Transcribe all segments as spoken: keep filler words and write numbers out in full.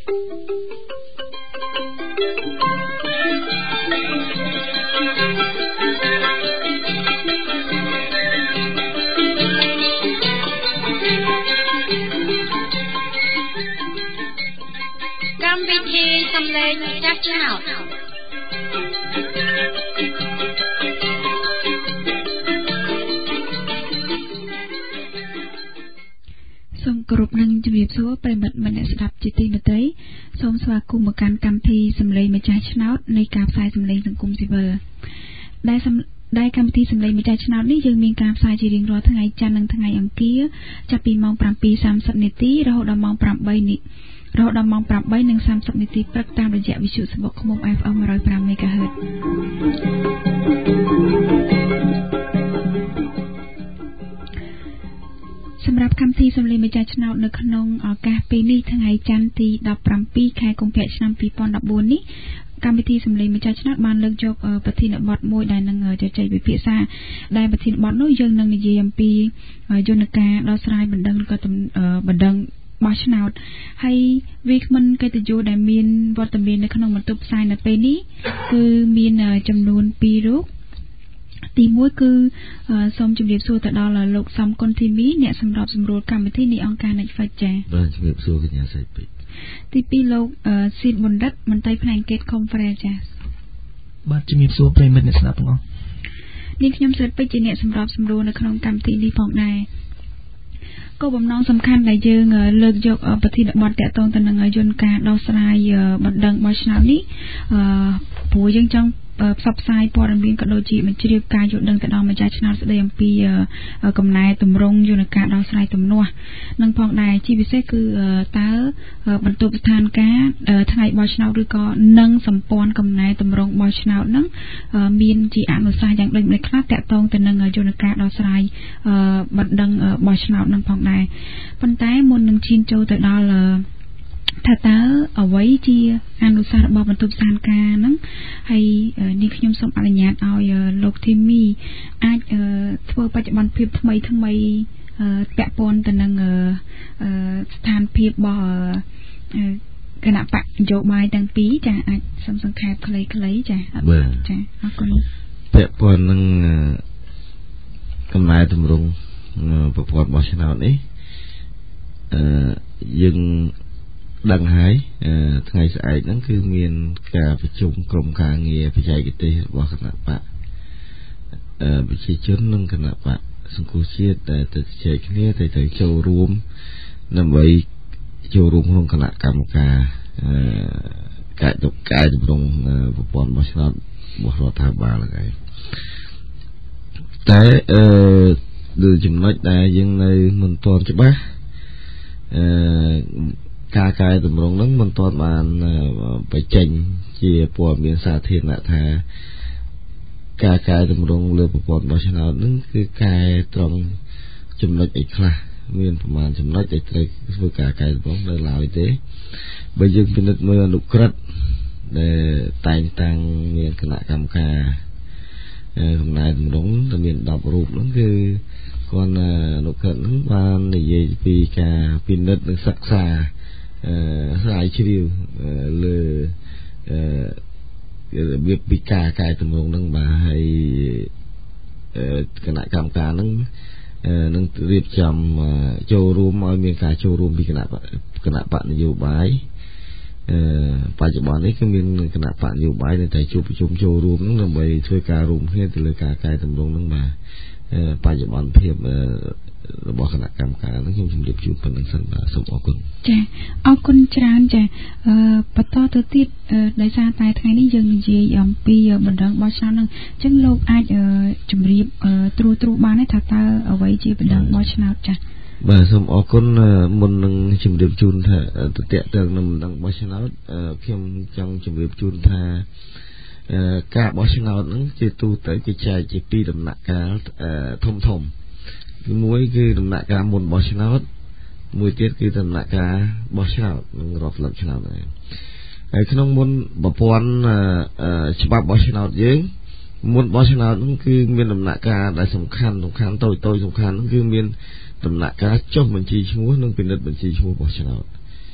កម្មវិធីសំឡេងចាស់ឆ្នោតសូមគោរពនឹងជំរាបសួរប្រិមិត្តមនស្សស្ដាប់ជាទីមេត្រីសូមស្វាគមន៍មកកាន់កម្មវិធីសំឡេងម្ចាស់ឆ្នោតនៃការផ្សាយសំឡេងសង្គមស៊ីវិលដែលដែលកម្មវិធីសំឡេងម្ចាស់ឆ្នោតនេះយើងមានការផ្សាយជារៀងរាល់ថ្ងៃច័ន្ទនិងថ្ងៃអង្គារចាប់ពីម៉ោង ប្រាំពីរសាមសិប នាទីរហូតដល់ម៉ោង ប្រាំបី នាទីរហូតដល់ម៉ោង ប្រាំបី និងសាមសិប នាទីព្រឹកតាមរយៈវិទ្យុសបកឃ្មុំ អេફ អេម one oh five មេហ្គាហឺត សម្រាប់កម្មវិធីសំឡេងម្ចាស់ឆ្នោតនៅក្នុងឱកាសពេលនេះថ្ងៃច័ន្ទទីដប់ប្រាំពីរខែកុម្ភៈឆ្នាំពីរពាន់ដប់បួននេះកម្មវិធីសំឡេងម្ចាស់ឆ្នោតបានលើកយកប្រធានបទមួយដែលនឹងជជែកវិភាសាដែលប្រធានបទនោះយើងនឹងនិយាយអំពីយន្តការដោះស្រាយបណ្ដឹងក៏បណ្ដឹងបោះឆ្នោតហើយវាគ្មិនកិត្តិយសដែលមានវត្តមាននៅក្នុងបន្ទប់ផ្សាយនៅពេលនេះគឺមានចំនួនពីររូបទីមួយគឺសូមជម្រាបសួរទៅដល់លោកសំគុណធីមីអ្នកសម្របសម្រួលកម្មវិធីនៃអង្គការ Netflix ចា៎បាទជម្រាបសួរកញ្ញាសៃពេជ្រទីពីរលោកស៊ីនបណ្ឌិតមន្ត្រីផ្នែកអង្គការ Conference ចា៎បាទជំរាបសួរប្រិយមិត្តអ្នកស្ដាប់ទាំងអស់នាងខ្ញុំសិទ្ធពេជ្រជាអ្នកសម្របសម្រួលនៅក្នុងកម្មវិធីនេះផងដែរគោលបំណងសំខាន់ដែលយើងលើកយកប្រធានបទតាក់ទងទៅនឹងយន្តការដោះស្រាយបណ្ដឹងបោះឆ្នោតនេះព្រោះយើងចង់ផ្សព្វផ្សាយព័ត៌មានក៏ដូចជាបញ្ជ្រាបការយល់ដឹងទៅដល់ម្ចាស់ឆ្នោតស្ដីអំពីកំណែទម្រង់យន្តការដោះស្រាយទំនាស់នឹងផងដែរជាពិសេសគឺតើបន្ទប់ស្ថានភាពថ្ងៃបោះឆ្នោតឬក៏នឹងសម្ព័ន្ធកំណែទម្រង់បោះឆ្នោតនឹងមានជាអនុសាសន៍យ៉ាងដូចម្តេចខ្លះតាក់ទងទៅនឹងយន្តការដោះស្រាយបណ្ដឹងបោះឆ្នោតនឹងផងដែរប៉ុន្តែមុននឹងឈានចូលទៅដល់ថាតើអ្វីជាអនុសាសន៍របស់បន្ទប់ស្ថានភាពហ្នឹងហើយនេះខ្ញុំសូមអនុញ្ញាតឲ្យលោកធីមីអាចធ្វើបច្ចុប្បន្នភាពថ្មីថ្មីពាក់ព័ន្ធទៅនឹងស្ថានភាពរបស់គណៈបកនយោបាយទាំងពីរចាអាចសូមសង្ខេបខ្លីៗចាចាអរគុណពាក់ព័ន្ធនឹងកំណែទម្រង់ប្រព័ន្ធបោះឆ្នោតនេះអឺយើងដឹងហើយថ្ងៃស្អែកហ្នឹងគឺមានការប្រជុំក្រុមការងារបច្ចេកទេសរបស់គណៈបកប្រជាជននិងគណៈបកសង្គមជាតិដែលទៅជជែកគ្នាទៅទៅចូលរួមដើម្បីចូលរួមក្នុងគណៈកម្មការការតុបកែតម្រង់ប្រព័ន្ធបោះឆ្នោតរបស់រដ្ឋាភិបាលហ្នឹងឯងតែអឺដូចចំណុចដែលយើងនៅមិនទាន់ច្បាស់អឺការកែតម្រង់ហ្នឹងមិនទាន់បានបញ្ចេញជាព័ត៌មានសាធារណៈថាការកែតម្រង់លើប្រព័ន្ធបោះឆ្នោតហ្នឹងគឺកែត្រង់ចំណុចអីខ្លះមានប្រមាណចំណុចដែលត្រូវធ្វើការកែតម្រង់នៅឡើយទេបើយើងពិនិត្យមើលអនុក្រឹត្យដែលតែងតាំងមានគណៈកម្មការកំណែតម្រង់ដែលមានដប់រូបហ្នឹងគឺគាត់អនុក្រឹត្យហ្នឹងបាននិយាយពីការពិនិត្យនិងសិក្សាអឺស្រាវជ្រាវលើអឺរបៀបពីការកែតម្រង់ហ្នឹងបាទហើយគណៈកម្មការហ្នឹងនឹងរៀបចំចូលរួមឲ្យមានការចូលរួមពីគណៈគណៈបកនយោបាយអឺបច្ចុប្បន្ននេះគឺមានគណៈបកនយោបាយនៅតែជួបប្រជុំចូលរួមហ្នឹងដើម្បីធ្វើការរួមគ្នាទៅលើការកែតម្រង់ហ្នឹងបាទបច្ចុប្បន្នភាពរបស់គណៈកម្មការហ្នឹងខ្ញុំជម្រាបជូនប៉ុណ្្នឹងសិនបាទសូមអរគុណចាអរគុណច្រើនចាអឺបន្តទៅទៀតដោយសារតែថ្ងៃនេះយើងនិយាយអំពីបណ្ដឹងបោះឆ្នោតហ្នឹងអញ្ចឹងលោកអាចជម្រាបត្រួសត្រាសបានទេថាតើអ្វីជាបណ្ដឹងបោះឆ្នោតចាបាទសូមអរគុណមុននឹងជម្រាបជូនថាទៅតេតើនឹងបណ្ដឹងបោះឆ្នោតខ្ញុំចង់ជម្រាបជូនថាការបោះឆ្នោតហ្នឹងជាទូទៅគេចែកជាពីរដំណាក់កាលធំធំទីមួយគឺដំណាក់កាលមុនបោះឆ្នោតមួយទៀតគឺដំណាក់កាលបោះឆ្នោតនឹងរាប់ស្លឹកឆ្នោតដែរហើយក្នុងមុនប្រព័ន្ធច្បាប់បោះឆ្នោតយើងមុនបោះឆ្នោតហ្នឹងគឺមានដំណាក់កាលដែលសំខាន់សំខាន់តូចតូចសំខាន់ហ្នឹងគឺមានដំណាក់កាលចុះបញ្ជីឈ្មោះនិងពិនិត្យបញ្ជីឈ្មោះបោះឆ្នោត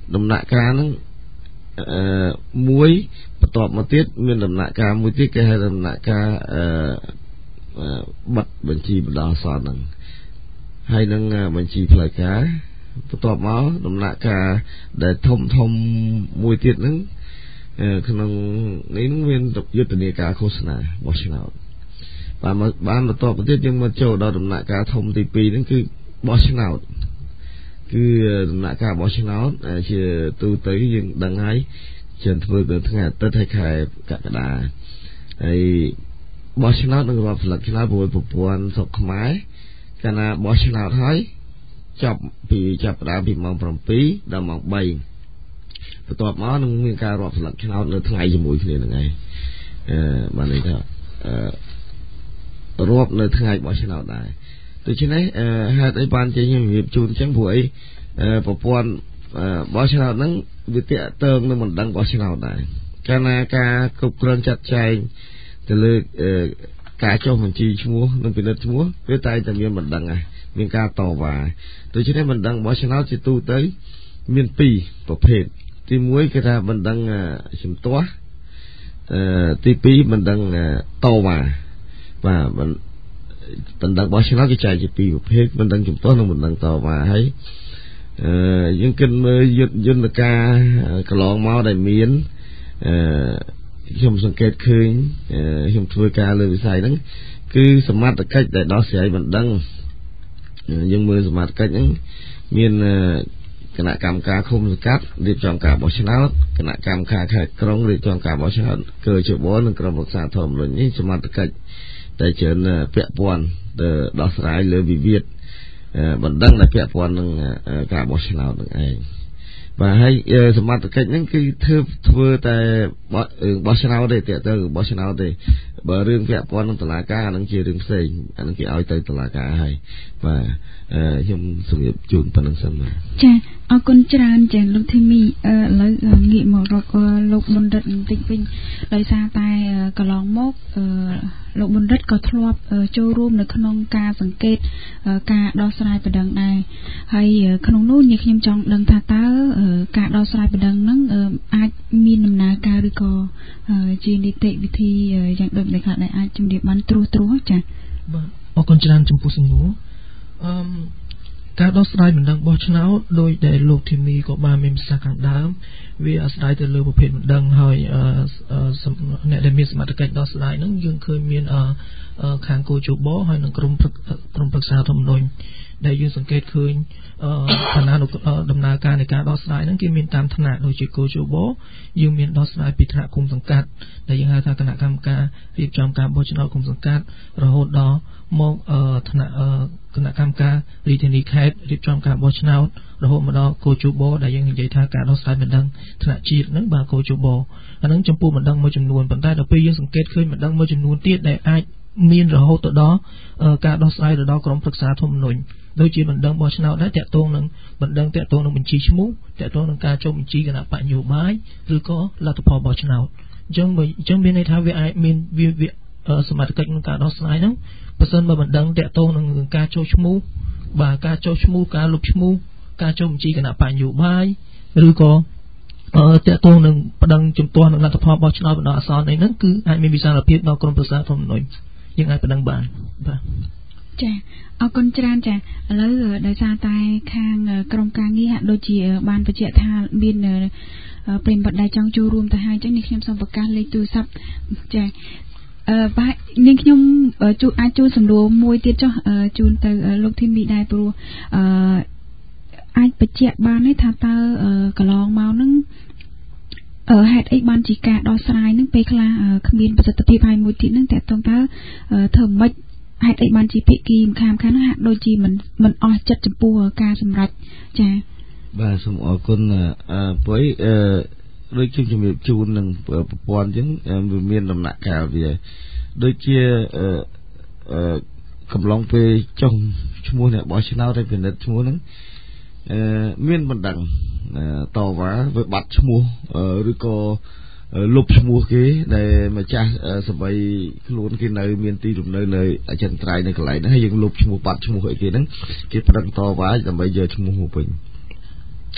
ដំណាក់កាលហ្នឹងអឺមួយបន្ទាប់មកទៀតមានដំណាក់កាលមួយទៀតគេហៅដំណាក់កាលអឺប័ណ្ណបញ្ជីបណ្ដោះអាសន្នហ្នឹងហើយនឹងបញ្ជីផ្លូវការបន្ទាប់មកដំណាក់កាលដែលធំធំមួយទៀតហ្នឹងក្នុងនេះមានយុទ្ធនាការឃោសនាបោះឆ្នោតបានបានបន្ទាប់មកទៀតយើងមកចូលដល់ដំណាក់កាលធំទីពីរហ្នឹងគឺបោះឆ្នោតគឺដំណាក់កាលបោះឆ្នោតជាទូទៅយើងដឹងហើយជាធ្វើនៅថ្ងៃអាទិត្យហើយខែកក្កដាហើយបោះឆ្នោតនឹងរាប់ស្លឹកឆ្នោតព្រោះប្រព័ន្ធស្រុកខ្មែរកាលណាបោះឆ្នោតហើយចាប់ពីចាប់ផ្ដើមពីម៉ោង7ដល់ម៉ោង3បន្ទាប់មកនឹងមានការរាប់ស្លឹកឆ្នោតនៅថ្ងៃជាមួយគ្នាហ្នឹងឯងអឺបានន័យថាអឺរាប់នៅថ្ងៃបោះឆ្នោតដែរដូច្នេះហេតុអីបានជាខ្ញុំរៀបជូនអញ្ចឹងព្រោះអីប្រព័ន្ធបោះឆ្នោតហ្នឹងវាតាក់ទងនឹងបណ្ដឹងបោះឆ្នោតដែរកាលណាការគ្រប់គ្រងចាត់ចែងទៅលើការចុះបញ្ជីឈ្មោះនិងពិនិត្យឈ្មោះវាតែតែមានបណ្ដឹងដែរមានការតវ៉ាដូច្នេះបណ្ដឹងបោះឆ្នោតជាទូទៅមានពីរប្រភេទទីមួយគេថាបណ្ដឹងជំទាស់អឺទីពីរបណ្ដឹងតវ៉ាបាទបណ្ដឹងបោះឆ្នោតគេចែកជាពីរប្រភេទបណ្ដឹងជំទាស់និងបណ្ដឹងតវ៉ាហើយអឺយើងគិតមើលយន្តការកន្លងមកដែលមានអឺខ្ញុំសង្កេតឃើញខ្ញុំធ្វើការលើវិស័យហ្នឹងគឺសមត្ថកិច្ចដែលដោះស្រាយបណ្ដឹងយើងមើលសមត្ថកិច្ចហ្នឹងមានគណៈកម្មការឃុំសង្កាត់រៀបចំការបោះឆ្នោតគណៈកម្មការខេត្តក្រុងរៀបចំការបោះឆ្នោតកើជបនិងក្រុមប្រឹក្សាធម្មនុញ្ញនេះសមត្ថកិច្ចតែច្រើនពាក់ព័ន្ធទៅដោះស្រាយលើវិវាទបណ្ដឹងដែលពាក់ព័ន្ធនឹងការបោះឆ្នោតនឹងឯងបាទហើយសមត្ថកិច្ចហ្នឹងគឺធ្វើធ្វើតែបោះឆ្នោតទេតើទៅបោះឆ្នោតទេបើរឿងពាក់ព័ន្ធនឹងតុលាការអានឹងជារឿងផ្សេងអានឹងគេឲ្យទៅតុលាការហើយបាទខ្ញុំសូមជម្រាបជូនប៉ុណ្្នឹងសិនបាទចាអរគុណច្រើនចាលោកធីមីឥឡូវងាកមករកលោកបណ្ឌិតបន្តិចវិញដោយសារតែកន្លងមកលោកបណ្ឌិតក៏ធ្លាប់ចូលរួមនៅក្នុងការសង្កេតការដោះស្រាយបណ្ដឹងដែរហើយក្នុងនោះនេះខ្ញុំចង់ដឹងថាតើការដោះស្រាយបណ្ដឹងហ្នឹងអាចមានដំណើរការឬក៏ជានីតិវិធីយ៉ាងដូចម្តេចខ្លះដែលអាចជំរាបបានត្រួសត្រាសចា៎បាទអរគុណច្រើនចំពោះសំណួរអឺការដោះស្រាយបណ្ដឹងបោះឆ្នោតដោយដែលលោកធីមីក៏បានមានប្រសាសន៍ខាងដើមវាអាស្រ័យទៅលើប្រភេទបណ្ដឹងហើយអ្នកដែលមានសមត្ថកិច្ចដោះស្រាយហ្នឹងយើងឃើញមានខាងគូជបហើយនិងក្រុមក្រុមប្រឹក្សាធម្មនុញ្ញដែលយើងសង្កេតឃើញឋានៈដំណើរការនៃការដោះស្រាយហ្នឹងគេមានតាមឋានៈដូចជាគូជបយើងមានដោះស្រាយពីថ្នាក់គុំសង្កាត់ដែលយើងហៅថាគណៈកម្មការរៀបចំការបោះឆ្នោតគុំសង្កាត់រហូតដល់មកថ្នាក់គណៈកម្មការរាជធានីខេត្តរៀបចំការបោះឆ្នោតរហូតមកដល់គូជបដែលយើងនិយាយថាការដោះស្រាយបណ្ដឹងថ្នាក់ជាតិហ្នឹងបាទគូជបអាហ្នឹងចំពោះបណ្ដឹងមួយចំនួនប៉ុន្តែដល់ពេលយើងសង្កេតឃើញបណ្ដឹងមួយចំនួនទៀតដែលអាចមានរហូតទៅដល់ការដោះស្រាយទៅដល់ក្រុមប្រឹក្សាធម្មនុញ្ញដូចជាបណ្ដឹងបោះឆ្នោតដែរតាក់ទងនឹងបណ្ដឹងតាក់ទងនឹងបញ្ជីឈ្មោះតាក់ទងនឹងការចុះបញ្ជីគណៈបកនយោបាយឬក៏លទ្ធផលបោះឆ្នោតអញ្ចឹងអញ្ចឹងមានន័យថាវាអាចមានវាសមត្ថកិច្ចក្នុងការដោះស្រាយហ្នឹងបើសិនបើបណ្ដឹងតាក់ទងនឹងការចុះឈ្មោះបាទការចុះឈ្មោះការលុបឈ្មោះការចុះបញ្ជីគណៈបកនយោបាយឬក៏តាក់ទងនឹងបណ្ដឹងជំទាស់នឹងលទ្ធផលបោះឆ្នោតបណ្ដោះអាសន្នអីហ្នឹងគឺអាចមានវិសាលភាពដល់ក្រុមប្រឹក្សាធម្មនុញ្ញយើងអាចបណ្ដឹងបានបាទចាអរគុណច្រើនចាឥឡូវដោយសារតែខាងក្រុមការងារហាក់ដូចជាបានបញ្ជាក់ថាមានប្រិយមិត្តដែលចង់ចូលរួមទៅហើយអញ្ចឹងនេះខ្ញុំសូមប្រកាសលេខទូរស័ព្ទចាអឺបាទនាងខ្ញុំជួអាចជួសំណួរមួយទៀតចុះជូនទៅលោកធីមីដែរព្រោះអឺអាចបញ្ជាក់បានទេថាតើកន្លងមកហ្នឹងអឺហេតុអីបានជាការដោះស្រាយហ្នឹងពេលខ្លះគ្មានប្រសិទ្ធភាពហើយមួយទៀតហ្នឹងតើតើធ្វើម៉េចហេតុអីបានជាភាគីម្ខាងម្ខាងហ្នឹងហាក់ដូចជាមិនមិនអស់ចិត្តចំពោះការសម្រេចចាបាទសូមអរគុណអឺព្រោះអឺដូចខ្ញុំជំរាបជូននឹងប្រព័ន្ធអញ្ចឹងវាមានដំណាក់កាលវាដូចជាអឺអឺកំឡុងពេលចុះឈ្មោះអ្នកបោះឆ្នោតឲ្យពិនិត្យឈ្មោះហ្នឹងអឺមានបណ្ដឹងតវ៉ាវាបាត់ឈ្មោះឬក៏លុបឈ្មោះគេដែលម្ចាស់សម្បីខ្លួនគេនៅមានទីលំនៅនៅអចិន្ត្រៃយ៍នៅកន្លែងហ្នឹងហើយយើងលុបឈ្មោះបាត់ឈ្មោះអីគេហ្នឹងគេប្រឹងតវ៉ាដើម្បីយកឈ្មោះមកវិញអ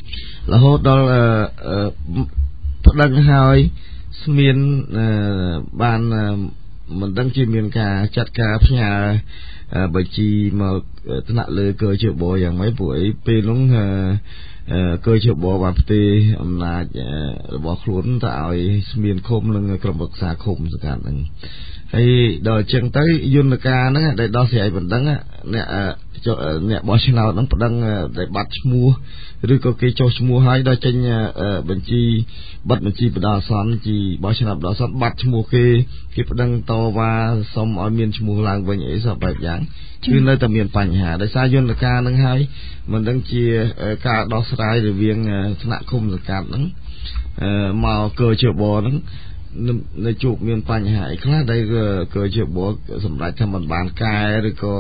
រហូតដល់ប្តឹងហើយស្មានបានមិនដឹងជាមានការចាត់ការផ្ញើបញ្ជីមកថ្នាក់លើកើជបយ៉ាងម៉េចព្រោះអីពេលនោះកើជបបានផ្ទេរអំណាចរបស់ខ្លួនទៅឲ្យស្មានឃុំនិងក្រុមប្រឹក្សាឃុំសង្កាត់ហ្នឹងហើយដល់អញ្ចឹងទៅយន្តការហ្នឹងដែលដោះស្រាយបណ្ដឹងអ្នកអ្នកបោះឆ្នោតហ្នឹងបណ្ដឹងដែលបាត់ឈ្មោះឬក៏គេចុះឈ្មោះហើយដល់ចេញបញ្ជីប័ណ្ណបញ្ជីបណ្ដោះអាសន្នជីបោះឆ្នោតបណ្ដោះអាសន្នបាត់ឈ្មោះគេគេបណ្ដឹងតវ៉ាសុំឲ្យមានឈ្មោះឡើងវិញអីសោះបែបយ៉ាងគឺនៅតែមានបញ្ហាដោយសារយន្តការហ្នឹងហើយមិនដឹងជាការដោះស្រាយរវាងថ្នាក់ឃុំសង្កាត់ហ្នឹងមកកើជបហ្នឹងនៅជួបមានបញ្ហាអីខ្លះដែលក៏ជាបកសម្រាប់ថាមិនបានកែឬក៏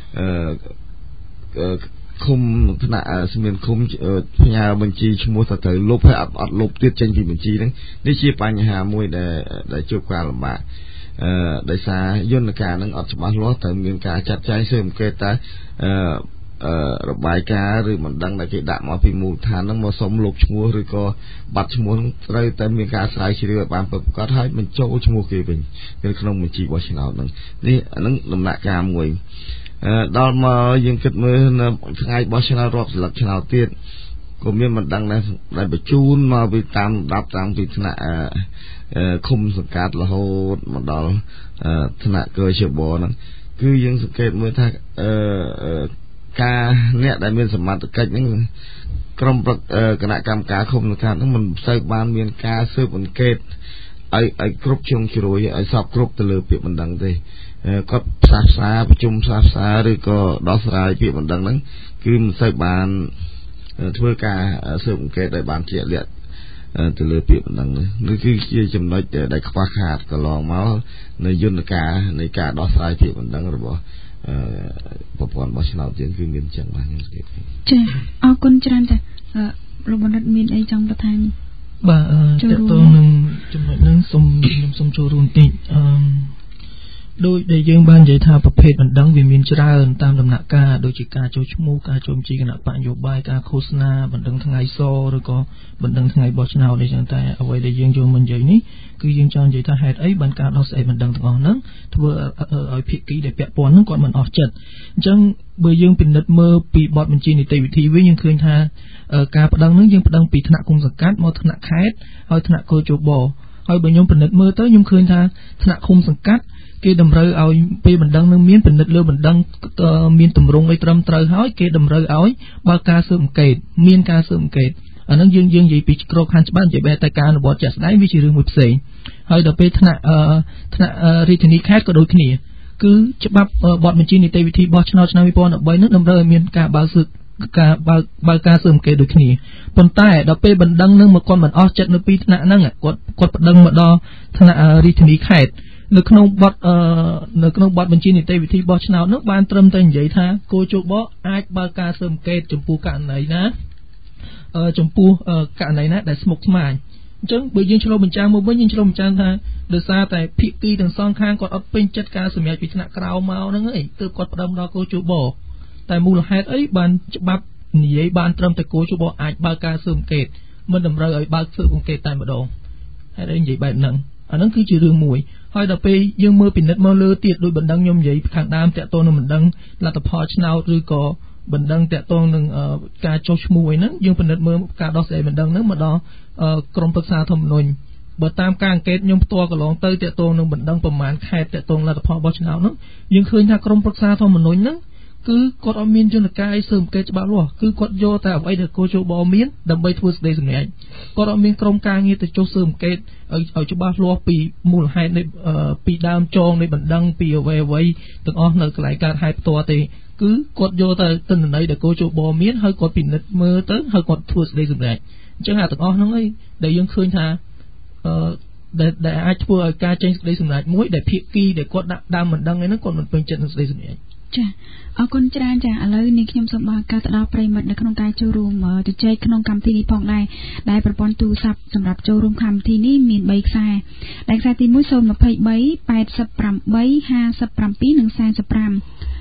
ឃុំថ្នាក់ស្មានឃុំផ្ញើបញ្ជីឈ្មោះទៅត្រូវលុបហើយអត់អត់លុបទៀតចេញពីបញ្ជីហ្នឹងនេះជាបញ្ហាមួយដែលដែលជួបការលំបាកអឺដោយសារយន្តការហ្នឹងអត់ច្បាស់លាស់ត្រូវមានការចាត់ចែងស៊ើបអង្កេតតើអឺអឺរបាយការណ៍ឬមិនដឹងដែលគេដាក់មកពីមូលដ្ឋានហ្នឹងមកសុំលុបឈ្មោះឬក៏បាត់ឈ្មោះត្រូវតែមានការស្រាវជ្រាវឲ្យបានប្រកបហើយបញ្ចូលឈ្មោះគេវិញនៅក្នុងបញ្ជីបោះឆ្នោតហ្នឹងនេះអាហ្នឹងដំណាក់កាលមួយអឺដល់មកយើងគិតមើលនៅថ្ងៃបោះឆ្នោតរាប់ស្លឹកឆ្នោតទៀតក៏មានមិនដឹងដែរដែលបញ្ជូនមកពីតាមលំដាប់តាំងពីថ្នាក់អឺឃុំសង្កាត់រហូតមកដល់ថ្នាក់កើជបហ្នឹងគឺយើងសង្កេតមើលថាអឺការអ្នកដែលមានសមត្ថកិច្ចហ្នឹងក្រុមគណៈកម្មការឃុំសង្កាត់ហ្នឹងមិនសូវបានមានការស៊ើបអង្កេតឲ្យឲ្យគ្រប់ជ្រុងជ្រោយឲ្យសពគ្រប់ទៅលើពាក្យបណ្ដឹងទេគាត់ផ្សះផ្សាប្រជុំផ្សះផ្សាឬក៏ដោះស្រាយពាក្យបណ្ដឹងហ្នឹងគឺមិនសូវបានធ្វើការស៊ើបអង្កេតឲ្យបានជាក់លាក់ទៅលើពាក្យបណ្ដឹងនេះគឺជាចំណុចដែលខ្វះខាតកន្លងមកនៅយន្តការនៃការដោះស្រាយពាក្យបណ្ដឹងរបស់អឺប្រព័ន្ធបោះឆ្នោតយើងគឺមានចឹងបាទខ្ញុំស្គាល់ចាអរគុណច្រើនចាលោកបណ្ឌិតមានអីចង់បន្ថែមបាទតើតើនឹងចំណុចហ្នឹងសូមខ្ញុំសូមចូលរួមតិចអឺដោយដែលយើងបាននិយាយថាប្រភេទបណ្ដឹងវាមានច្រើនតាមដំណាក់កាលដូចជាការចូលឈ្មោះការចូលបញ្ជីគណៈបកនយោបាយការឃោសនាបណ្ដឹងថ្ងៃសឬក៏បណ្ដឹងថ្ងៃបោះឆ្នោតអីចឹងតែអ្វីដែលយើងយកមកនិយាយនេះគឺយើងចង់និយាយថាហេតុអីបានការដោះស្រាយបណ្ដឹងទាំងអស់ហ្នឹងធ្វើឲ្យភាគីដែលពាក់ព័ន្ធហ្នឹងគាត់មិនអស់ចិត្តអញ្ចឹងបើយើងពិនិត្យមើលពីបទបញ្ជីនីតិវិធីវិញយើងឃើញថាការបណ្ដឹងហ្នឹងយើងបណ្ដឹងពីថ្នាក់គុំសង្កាត់មកថ្នាក់ខេត្តហើយថ្នាក់កោជបហើយបើខ្ញុំពិនិត្យមើលទៅខ្ញុំឃើញថាថ្នាក់ឃុំសង្កាត់គេតម្រូវឲ្យពេលបណ្ដឹងនឹងមានពិនិត្យលើបណ្ដឹងមានទម្រង់អីត្រឹមត្រូវហើយគេតម្រូវឲ្យបើការស៊ើបអង្កេតមានការស៊ើបអង្កេតអានឹងយើងយើងនិយាយពីក្របខ័ណ្ឌច្បាប់និយាយបែបតែការអនុវត្តជាក់ស្ដែងវាជារឿងមួយផ្សេងហើយដល់ពេលថ្នាក់ថ្នាក់រាជធានីខេត្តក៏ដូចគ្នាគឺច្បាប់បទបញ្ជីនីតិវិធីបោះឆ្នោតឆ្នាំពីរពាន់ដប់បីនោះតម្រូវឲ្យមានការបើកស៊ើបការបើកបើកការស៊ើបអង្កេតដូចគ្នាប៉ុន្តែដល់ពេលបណ្ដឹងនឹងមកគាត់មិនអស់ចិត្តនៅពីថ្នាក់ហ្នឹងគាត់គាត់បណ្ដឹងមកដល់ថ្នាក់រាជធានីខេត្តនៅក្នុងបទនៅក្នុងបទបញ្ជីនីតិវិធីបោះឆ្នោតនោះបានត្រឹមតែនិយាយថាគោជបអាចបើកការស៊ើបអង្កេតចំពោះករណីណាចំពោះករណីណាដែលស្មុគស្មាញអញ្ចឹងបើយើងឆ្លុះបញ្ចាំងមកវិញយើងឆ្លុះបញ្ចាំងថាដោយសារតែភាគីទាំងសងខាងគាត់អត់ពេញចិត្តការសម្រេចពីថ្នាក់ក្រោមមកហ្នឹងឯងទើបគាត់ផ្ដើមដល់គោជបតែមូលហេតុអីបានច្បាប់និយាយបានត្រឹមតែគោជបអាចបើកការស៊ើបអង្កេតមិនតម្រូវឲ្យបើកស៊ើបអង្កេតតែម្ដងហេតុអីនិយាយបែបហ្នឹងអាហ្នឹងគឺជារឿងមួយហើយដល់ពេលយើងមើលពិនិត្យមកលើទៀតដោយបណ្ដឹងខ្ញុំនិយាយខាងដើមតាក់ទងនឹងបណ្ដឹងលទ្ធផលឆ្នោតឬក៏បណ្ដឹងតាក់ទងនឹងការចុះឈ្មោះអីហ្នឹងយើងពិនិត្យមើលការដោះស្រាយបណ្ដឹងហ្នឹងមកដល់ក្រមប្រឹក្សាធម្មនុញ្ញបើតាមការអង្កេតខ្ញុំផ្ទាល់កន្លងទៅតាក់ទងនឹងបណ្ដឹងប្រមាណខេត្តតាក់ទងលទ្ធផលបោះឆ្នោតហ្នឹងយើងឃើញថាក្រមប្រឹក្សាធម្មនុញ្ញហ្នឹងគឺគាត់អត់មានយន្តការអីស៊ើបអង្កេតច្បាស់លាស់គឺគាត់យកតែអ្វីដែលគោជបមានដើម្បីធ្វើសេចក្តីសម្រេចគាត់អត់មានក្រុមការងារទៅចុះស៊ើបអង្កេតឲ្យឲ្យច្បាស់លាស់ពីមូលហេតុនៃពីដើមចងនៃបណ្ដឹងពីអ្វីអ្វីទាំងអស់នៅកន្លែងកើតហេតុផ្ទាល់ទេគឺគាត់យកតែទិន្នន័យដែលគោជបមានហើយគាត់ពិនិត្យមើលទៅហើយគាត់ធ្វើសេចក្តីសម្រេចអញ្ចឹងអាទាំងអស់ហ្នឹងឯងដែលយើងឃើញថាអឺដែលដែលអាចធ្វើឲ្យការចេញសេចក្តីសម្រេចមួយដែលភាគីដែលគាត់ដាក់ដើមបណ្ដឹងឯហ្នឹងគាត់មិនពេញចិត្តនឹងសេចក្តីសម្រេចចាអរគុណច្រើនចាឥឡូវនេះខ្ញុំសូមបើកការទៅដល់ប្រិមិត្តនៅក្នុងការចូលរួមជជែកក្នុងកម្មវិធីនេះផងដែរដែលប្រព័ន្ធទូរស័ព្ទសម្រាប់ចូលរួមកម្មវិធីនេះមានបីខ្សែដែលខ្សែទីមួយ 023 887 57 និង 45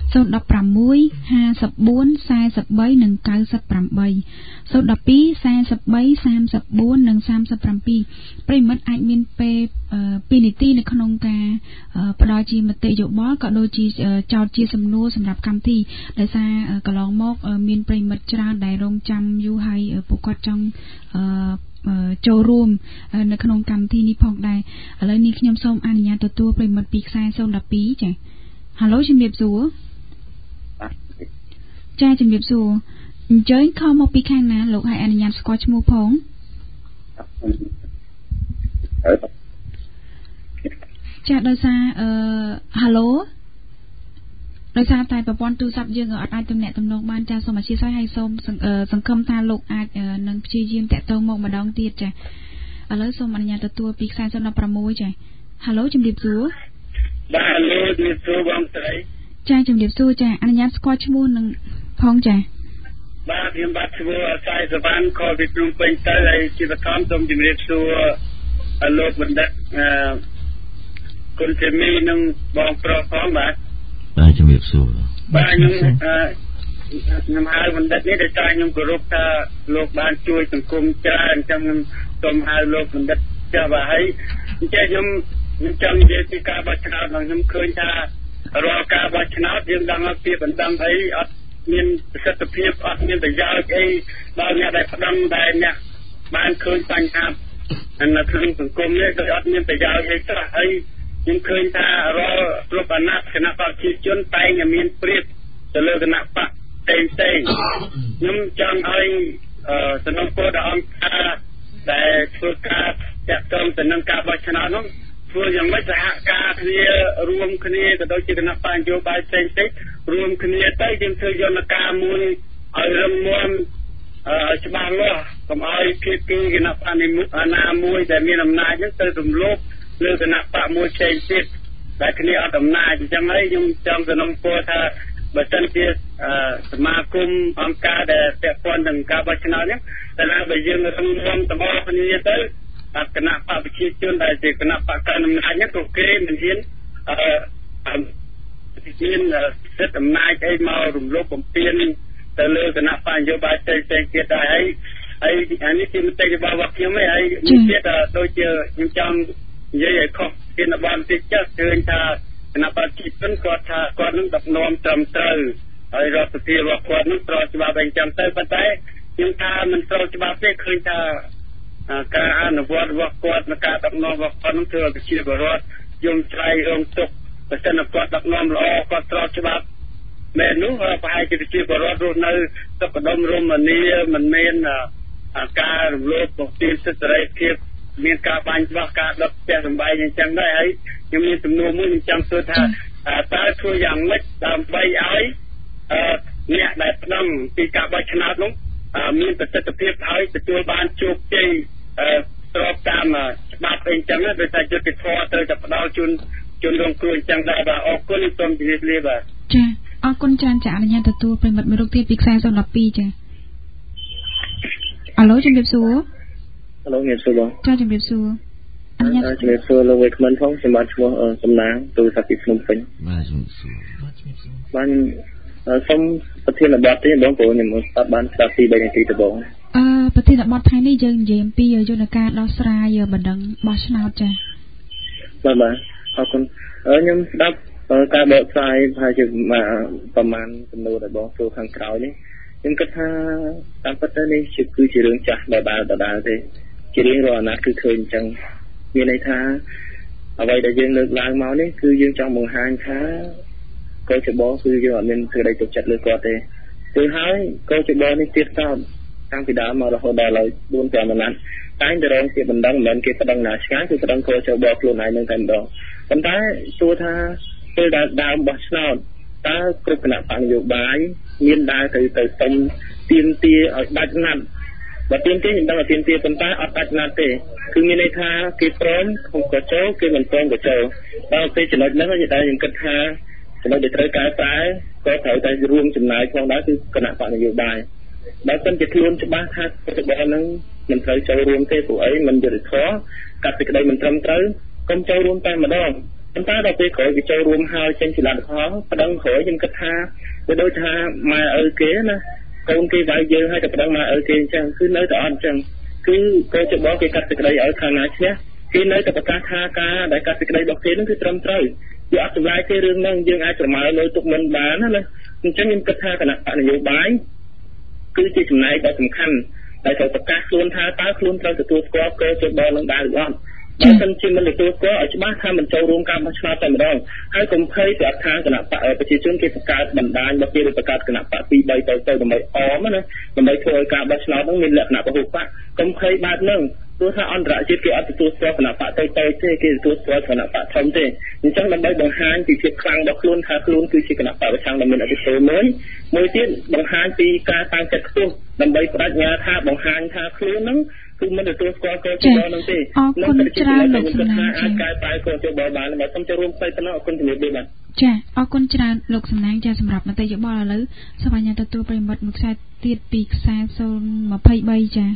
ศูนย์ หนึ่ง หก ห้า สี่ สี่ สี่ สาม 3 និង เก้า 8 ศูនย์ หนึ่ง two สาม สี่ สาม สี่ និង สาม seven ប្រិមិត្តអាចមានពេលពីរនាទីនៅក្នុងការផ្ដល់ជាមតិយោបល់ក៏ដូចជាចោទជាសំណួរសម្រាប់កម្មវិធីដោយសារកន្លងមកមានប្រិមិត្តច្រើនដែលរងចាំយូរហើយពួកគាត់ចង់ចូលរួមនៅក្នុងកម្មវិធីនេះផងដែរឥឡូវនេះខ្ញុំសូមអនុញ្ញាតទទួលប្រិមិត្តពីខ្សែศูนย์ หนึ่ง twoចា៎ Halo ជំរាបសួរចា៎ជំរាបសួរអញ្ជើញខំមកពីខាងណាលោកឲ្យអនុញ្ញាតស្គាល់ឈ្មោះផងចា៎ដោយសារអឺ Halo ដោយសារតែប្រព័ន្ធទូរស័ព្ទយើងអត់អាចទំនាក់ទំនងបានចា៎សូមអធិស្ឋានហើយសូមសង្ឃឹមថាលោកអាចនឹងព្យាយាមតាក់ទងមកម្ដងទៀតចា៎ឥឡូវសូមអនុញ្ញាតទទួលពីខ្សែศูนย์ หนึ่ง หกចា៎ Halo ជំរាបសួរបាទ Halo ជំរាបសួរបងស្រីចា៎ជំរាបសួរចា៎អនុញ្ញាតស្គាល់ឈ្មោះនឹងផងចា៎បាទខ្ញុំបាទឈ្មោះសាយសវណ្ណខលពីភ្នំពេញទៅហើយជាបឋមសូមជំរាបសួរលោកបណ្ឌិតអឺគុណជាមីនឹងបងប្រុសផងបាទបាទជំរាបសួរបាទខ្ញុំអឺខ្ញុំហៅបណ្ឌិតនេះដែលតែខ្ញុំគោរពថាលោកបានជួយសង្គមច្រើនអញ្ចឹងខ្ញុំសូមហៅលោកបណ្ឌិតចាស់បាទហើយអញ្ចឹងខ្ញុំខ្ញុំចង់និយាយពីការបោះឆ្នោតរបស់ខ្ញុំឃើញថារាល់ការបោះឆ្នោតយើងដឹងពីបណ្ដឹងអីអត់មានប្រសិទ្ធភាពអត់មានប្រយោជន៍អីដល់អ្នកដែលផ្ដឹងដែលអ្នកបានឃើញបញ្ហានៅក្នុងសង្គមនេះគឺអត់មានប្រយោជន៍អីទេហើយខ្ញុំឃើញថារាល់គ្រប់អាណត្តិគណៈបព្វជិជនតែងតែមានព្រៀបទៅលើគណៈបកផ្សេងផ្សេងខ្ញុំចង់ឲ្យសំណពរដល់អង្គការដែលធ្វើការតាក់ទងទៅនឹងការបោះឆ្នោតនោះធ្វើយ៉ាងម៉េចសហការគ្នារួមគ្នាក៏ដូចជាគណៈបញ្ញោបាយផ្សេងផ្សេងរួមគ្នាទៅយើងធ្វើយន្តការមួយឲ្យរឹងមាំច្បាស់លាស់កុំឲ្យភាគីគណៈបព្វអាណាមួយដែលមានអំណាចហ្នឹងទៅរំលោភលើគណៈបព្វមួយផ្សេងទៀតដែលគ្នាអត់អំណាចអញ្ចឹងហើយខ្ញុំចង់សំណពរថាបើសិនជាសមាគមអង្គការដែលពាក់ព័ន្ធនឹងការបោះឆ្នោតនេះតែបើយើងរឹងមាំទាំងអស់គ្នាទៅគណៈបព្វប្រជាជនដែលជាគណៈបកកណ្ដាលអំណាចនេះក៏គេមិនហ៊ានអឺមានសិទ្ធិអំណាចអីមករំលោភបំពានទៅលើគណៈបញ្ញោបាយផ្សេងផ្សេងទៀតដែរហើយហើយអានេះជាមតិរបស់ខ្ញុំឯងហើយមួយទៀតដូចជាខ្ញុំចង់និយាយឲ្យខុសពីនបនតិចចឃើញថាគណៈបព្វជិជនគាត់ថាគាត់នឹងដឹកនាំត្រឹមត្រូវហើយរដ្ឋសភារបស់គាត់នឹងត្រូវច្បាប់អីចឹងទៅប៉ុន្តែខ្ញុំថាមិនត្រូវច្បាប់ទេឃើញថាការអនុវត្តរបស់គាត់នៅការដឹកនាំរបស់គាត់នឹងធ្វើឲ្យប្រជាពលរដ្ឋយំឆ្លៃរងទុក្ខបើសិនគាត់ដឹកនាំល្អគាត់ត្រូវច្បាប់មែននោះប្រហែលជាប្រជាពលរដ្ឋរស់នៅសុខដុមរមនាមិនមានការរំលោភបំពានសិទ្ធិសេរីភាពមានការបាញ់បោះការដុតផ្ទះសម្បែងអញ្ចឹងដែរហើយខ្ញុំមានសំណួរមួយខ្ញុំចង់សួរថាតើធ្វើយ៉ាងម៉េចដើម្បីឲ្យអ្នកដែលផ្ដឹងពីការបោះឆ្នោតនោះមានប្រសិទ្ធភាពហើយទទួលបានជោគជ័យស្របតាមច្បាប់អីចឹងដោយសារយុត្តិធម៌ត្រូវតែផ្ដល់ជូនជនរងគ្រោះអញ្ចឹងដែរបាទអរគុណសូមជម្រាបលាបាទចាអរគុណច្រើនចាអនុញ្ញាតទទួលប្រិមិត្តមួយរូបទៀតពីខ្សែศูนย์ หนึ่ง twoចាអាឡូជំរាបសួរអាឡូជំរាបសួរបងចាជំរាបសួរអនុញ្ញាតជំរាបសួរលោកវិក្មិនផងខ្ញុំបាទឈ្មោះសំណាងទូរស័ព្ទពីភ្នំពេញបាទជំរាបសួរបាទជំរាបសួរបានសូមប្រធានបទទេបងប្អូនខ្ញុំស្ដាប់បានស្ដាប់ពីបីនាទីទៅបងអឺប្រធានបទថ្ងៃនេះយើងនិយាយអំពីយន្តការដោះស្រាយបណ្ដឹងបោះឆ្នោតចាបាទបាទអរគុណខ្ញុំស្ដាប់ការបកស្រាយប្រហែលជាប្រមាណចំនួនដែលបងសួរខាងក្រោយនេះខ្ញុំគិតថាតាមពិតទៅនេះគឺជារឿងចាស់ដដែលដដែលទេជារៀងរាល់អាណត្តិគឺឃើញអញ្ចឹងមានន័យថាអ្វីដែលយើងលើកឡើងមកនេះគឺយើងចង់បង្ហាញថាកោចបគឺយើងអត់មានសេចក្តីទុកចិត្តលើគាត់ទេគឺហើយកោចបនេះទៀតតតាំងពីដើមមករហូតដល់ឥឡូវបួន ប្រាំអាណត្តិតែងតែរងជាបណ្ដឹងមិនមែនគេបណ្ដឹងណាឆ្ងាយគឺបណ្ដឹងកោចបខ្លួនឯងនឹងតែម្ដងប៉ុន្តែសួរថាពេលដែលដើមបោះឆ្នោតតើគ្រប់គណៈបកនយោបាយមានដើរទៅទៅសុំទាមទារឲ្យដាច់ណាត់បើទាមទារខ្ញុំដឹងថាទាមទារប៉ុន្តែអត់ដាច់ណាត់ទេគឺមានន័យថាគេព្រមក៏ចូលគេមិនព្រមក៏ចូលដល់ពេលចំណុចហ្នឹងខ្ញុំដែរខ្ញុំគិតថាចំណុចដែលត្រូវកែប្រែក៏ត្រូវតែរួមចំណាយផងដែរគឺគណៈបកនយោបាយបើមិនជាខ្លួនច្បាស់ថាប្រតិបត្តិហ្នឹងមិនត្រូវចូលរួមទេព្រោះអីមិនយុត្តិធម៌កាត់សេចក្តីមិនត្រឹមត្រូវកុំចូលរួមតែម្ដងប៉ុន្តែដល់ពេលក្រោយវាចូលរួមហើយចេញជាលទ្ធផលប្តឹងក្រោយខ្ញុំគិតថាវាដូចថាម៉ែឪគេណាកូនគេវាយយើងហើយតែប្តឹងម៉ែឪគេអញ្ចឹងគឺនៅតែអត់អញ្ចឹងគឺកោជបគេកាត់សេចក្តីឲ្យខាងណាឈ្នះគេនៅតែប្រកាសថាការដែលកាត់សេចក្តីរបស់គេនឹងគឺត្រឹមត្រូវវាអត់ចម្លែកទេរឿងហ្នឹងយើងអាចប្រមាលលើទុកមិនបានណាអញ្ចឹងខ្ញុំគិតថាគណៈបកនយោបាយគឺជាចំណែកដ៏សំខាន់ដែលត្រូវប្រកាសខ្លួនថាតើខ្លួនត្រូវទទួលស្គាល់កោជបនឹងដែរឬអត់បើមិនជាមិនទទួលស្គាល់ឲ្យច្បាស់ថាមិនចូលរួមការបោះឆ្នោតតែម្ដងហើយកុំភ័យប្រាប់ថាគណៈបកប្រជាជនគេបង្កើតបណ្ដាញរបស់គេឬបង្កើតគណៈបកពីរ បីទៅទៅដើម្បីអមណាដើម្បីធ្វើឲ្យការបោះឆ្នោតហ្នឹងមានលក្ខណៈពហុបកកុំភ័យបែបហ្នឹងព្រោះថាអន្តរជាតិគេអត់ទទួលស្គាល់គណៈបកទៅទៅទេគេទទួលស្គាល់គណៈបកធំទេអញ្ចឹងដើម្បីបង្ហាញពីភាពខ្លាំងរបស់ខ្លួនថាខ្លួនគឺជាគណៈបកប្រឆាំងដែលមានអធិបតេយ្យមួយមួយទៀតបង្ហាញពីការតាំងចិត្តខ្ពស់ដើម្បីបដិញ្ញាថាបង្ហាញថាខ្លួនហ្នឹងគឺមិនទទួលស្គាល់កោជបនឹងទេអរគុណច្រើនលោកសំណាងអាចកែប្រែកោជបបានបើខ្ញុំចូលរួមផ្ទៃប៉ុណ្ណោះអរគុណជំរាបលាបាទចាអរគុណច្រើនលោកសំណាងចាសម្រាប់មតិយោបល់ឥឡូវសូមអញ្ញាតទទួលប្រិមិត្តមួយខ្សែទៀតពីខ្សែศูนย์ ยี่สิบสามចា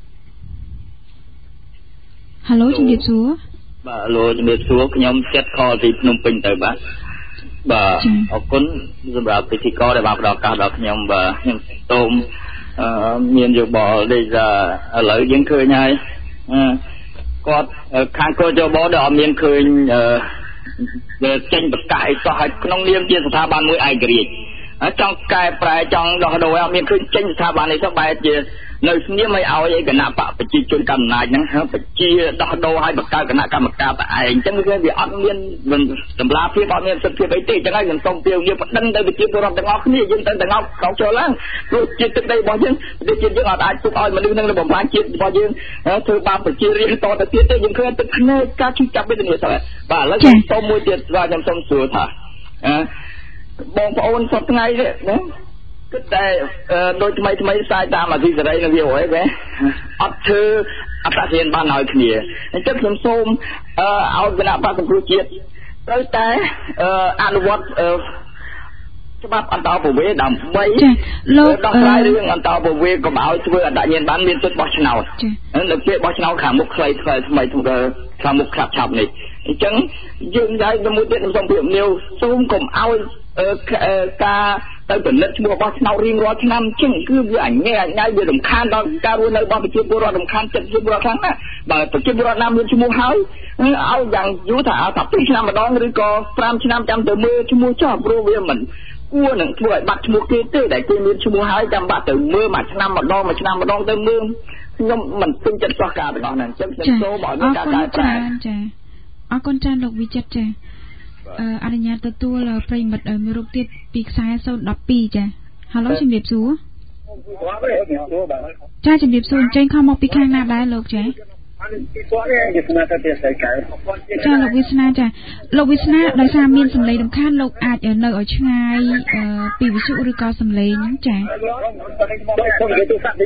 ហៅឡូជំរាបសួរបាទឡូជំរាបសួរខ្ញុំចិត្តខទីភ្នំពេញទៅបាទបាទអរគុណសម្រាប់ពិធីករដែលបានផ្ដល់ឱកាសដល់ខ្ញុំបាទខ្ញុំសូមអឺមានយោបល់ដូចថាឥឡូវយើងឃើញហើយគាត់ខាងកោជបដែលអត់មានឃើញអឺចេញប្រកាសអីសោះហើយក្នុងនាមជាស្ថាប័នមួយឯករាជ្យចង់កែប្រែចង់ដោះដូរឲ្យអត់មានឃើញចេញស្ថាប័ននេះទៅបែរជានៅស្ងៀមឲ្យឲ្យគណៈបកប្រជាជនកំណាចហ្នឹងប្រជាដោះដូរឲ្យបង្កើតគណៈកម្មការតែឯងអញ្ចឹងវាអត់មានសម្លាភាពអត់មានសិទ្ធិភាពអីទេអញ្ចឹងហើយខ្ញុំសូមពៀវយើងបដិងទៅប្រជាពលរដ្ឋទាំងអស់គ្នាយើងទៅទាំងអស់ក្រោកចូលឡើងព្រោះជាតិទឹកដីរបស់យើងប្រទេសជាតិយើងអត់អាចទុកឲ្យមនុស្សនឹងបំផ្លាញជាតិរបស់យើងធ្វើបាបប្រជារាស្ត្រតទៅទៀតទេយើងឃើញទឹកភ្នែកការជួយចាប់វិធានទៅបាទឥឡូវខ្ញុំសូមមួយទៀតបាទខ្ញុំសូមសួរថាបងប្អូនសពថ្ងៃនេះណាគិតតែដូចថ្មីថ្មីផ្សាយតាមអាស៊ីសេរីនៅវាហ៎គេអត់ធ្វើអត្តសញ្ញាណបានឲ្យគ្នាអញ្ចឹងខ្ញុំសូមឲ្យគណៈបកសង្គ្រោះជាតិត្រូវតែអនុវត្តច្បាប់អន្តរប្រវេសន៍ដើម្បីលោកដោះស្រាយរឿងអន្តរប្រវេសន៍កុំឲ្យធ្វើអត្តសញ្ញាណបានមានសិទ្ធិបោះឆ្នោតនៅពេលបោះឆ្នោតខាងមុខខ្លីខ្លីថ្មីខាងមុខខាប់ឆាប់នេះអញ្ចឹងយើងហើយមួយទៀតខ្ញុំសូមព្រាបនាវសូមកុំឲ្យការទៅពិនិត្យឈ្មោះរបស់ឆ្នោតរៀងរាល់ឆ្នាំចឹងគឺវាអញ្ញាអញ្ញាវារំខានដល់ការរស់នៅរបស់ប្រជាពលរដ្ឋរំខានចិត្តប្រជាពលរដ្ឋខ្លាំងណាស់បើប្រជាពលរដ្ឋណាមានឈ្មោះហើយឲ្យយ៉ាងយូរថាថាពីរឆ្នាំម្ដងឬក៏ប្រាំឆ្នាំចាំទៅមើលឈ្មោះចោះព្រោះវាមិនគួរនឹងធ្វើឲ្យបាត់ឈ្មោះគេទេតែគេមានឈ្មោះហើយចាំបាត់ទៅមើលមួយឆ្នាំម្ដងមួយឆ្នាំម្ដងទៅមើលខ្ញុំមិនពេញចិត្តសោះការទាំងអស់ហ្នឹងអញ្ចឹងខ្ញុំសូមឲ្យមានការកែប្រែចាអរគុណច្រើនលោកវិចិត្រចាអនុញ្ញាតទទួលប្រិមិត្តមួយរូបទៀតពីខ្សែศูนย์ ยี่สิบสองចាហៅឡូជំរាបសួរចាជំរាបសួរអញ្ជើញខំមកពីខាងណាដែរលោកចាចាលោកវាសនាចាលោកវាសនាដោយសារមានសម្លេងរំខានលោកអាចនៅឲ្យឆ្ងាយពីវិទ្យុឬក៏សម្លេងហ្នឹងចាថ្ងៃនេះខ្ញុំ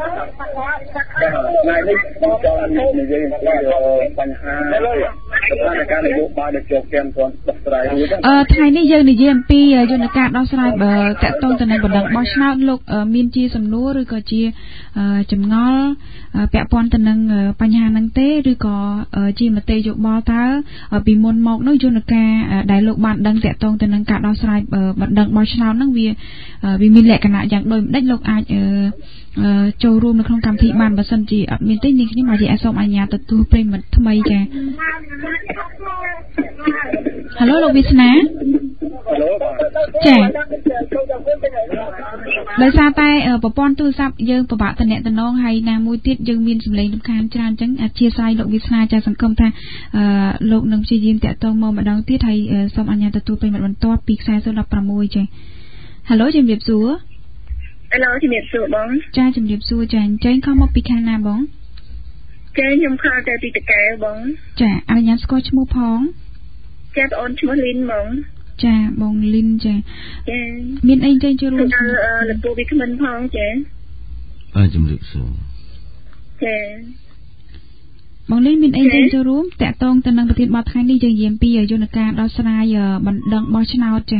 និយាយបញ្ហាស្ថានភាពនយោបាយដែលជាប់គាំទ្រដោះស្រាយអឺថ្ងៃនេះយើងនិយាយអំពីយន្តការដោះស្រាយបើតកតងទៅនឹងបណ្ដឹងបោះឆ្នោតលោកមានជាសំណួរឬក៏ជាចម្ងល់ពាក់ព័ន្ធទៅនឹងបញ្ហាហ្នឹងទេឬក៏ជាមតិយោបល់តើពីមុនមកនោះយន្តការដែលលោកបានដឹងតាក់ទងទៅនឹងការដោះស្រាយបណ្ដឹងបោះឆ្នោតហ្នឹងវាវាមានលក្ខណៈយ៉ាងដូចម្ដេចលោកអាចចូលរួមនៅក្នុងកម្មវិធីបានបើសិនជាអត់មានទេនាងខ្ញុំអាចសូមអនុញ្ញាតទទួលប្រិមិត្តថ្មីចាហៅឡូលោកវាសនាចាដោយសារតែប្រព័ន្ធទូរស័ព្ទយើងពិបាកតំណតំណងហើយណាមួយទៀតយើងមានសម្លេងរំខានច្រើនអញ្ចឹងអធិស្ឋានលោកវាសនាចាសង្ឃឹមថាលោកនឹងព្យាយាមតាក់ទងមកម្ដងទៀតហើយសូមអនុញ្ញាតទទួលប្រិមិត្តបន្ទាប់ពីខ្សែศูนย์ ยี่สิบหกចាហៅឡូជំរាបសួរហៅឡូជំរាបសួរបងចាជំរាបសួរចាអញ្ចឹងខំមកពីខាងណាបងចាខ្ញុំខលតែពីតកែវបងចាអនុញ្ញាតស្គាល់ឈ្មោះផងចាបងអូនឈ្មោះលីនបងចាបងលីនចាចាមានអីចេញចូលរួមលពូវិក្មិនផងចាអើជំរាបសួរចាបងលីនមានអីចេញចូលរួមតាក់ទងទៅនឹងប្រធានបទថ្ងៃនេះយើងនិយាយពីយន្តការដោះស្រាយបណ្ដឹងបោះឆ្នោតចាចា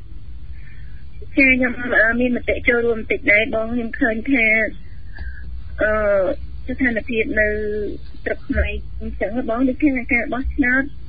ខ្ញុំមានមតិចូលរួមបន្តិចដែរបងខ្ញុំឃើញថាអឺស្ថានភាពនៅត្រឹកណៃអញ្ចឹងបងដូចថាការបោះឆ្នោត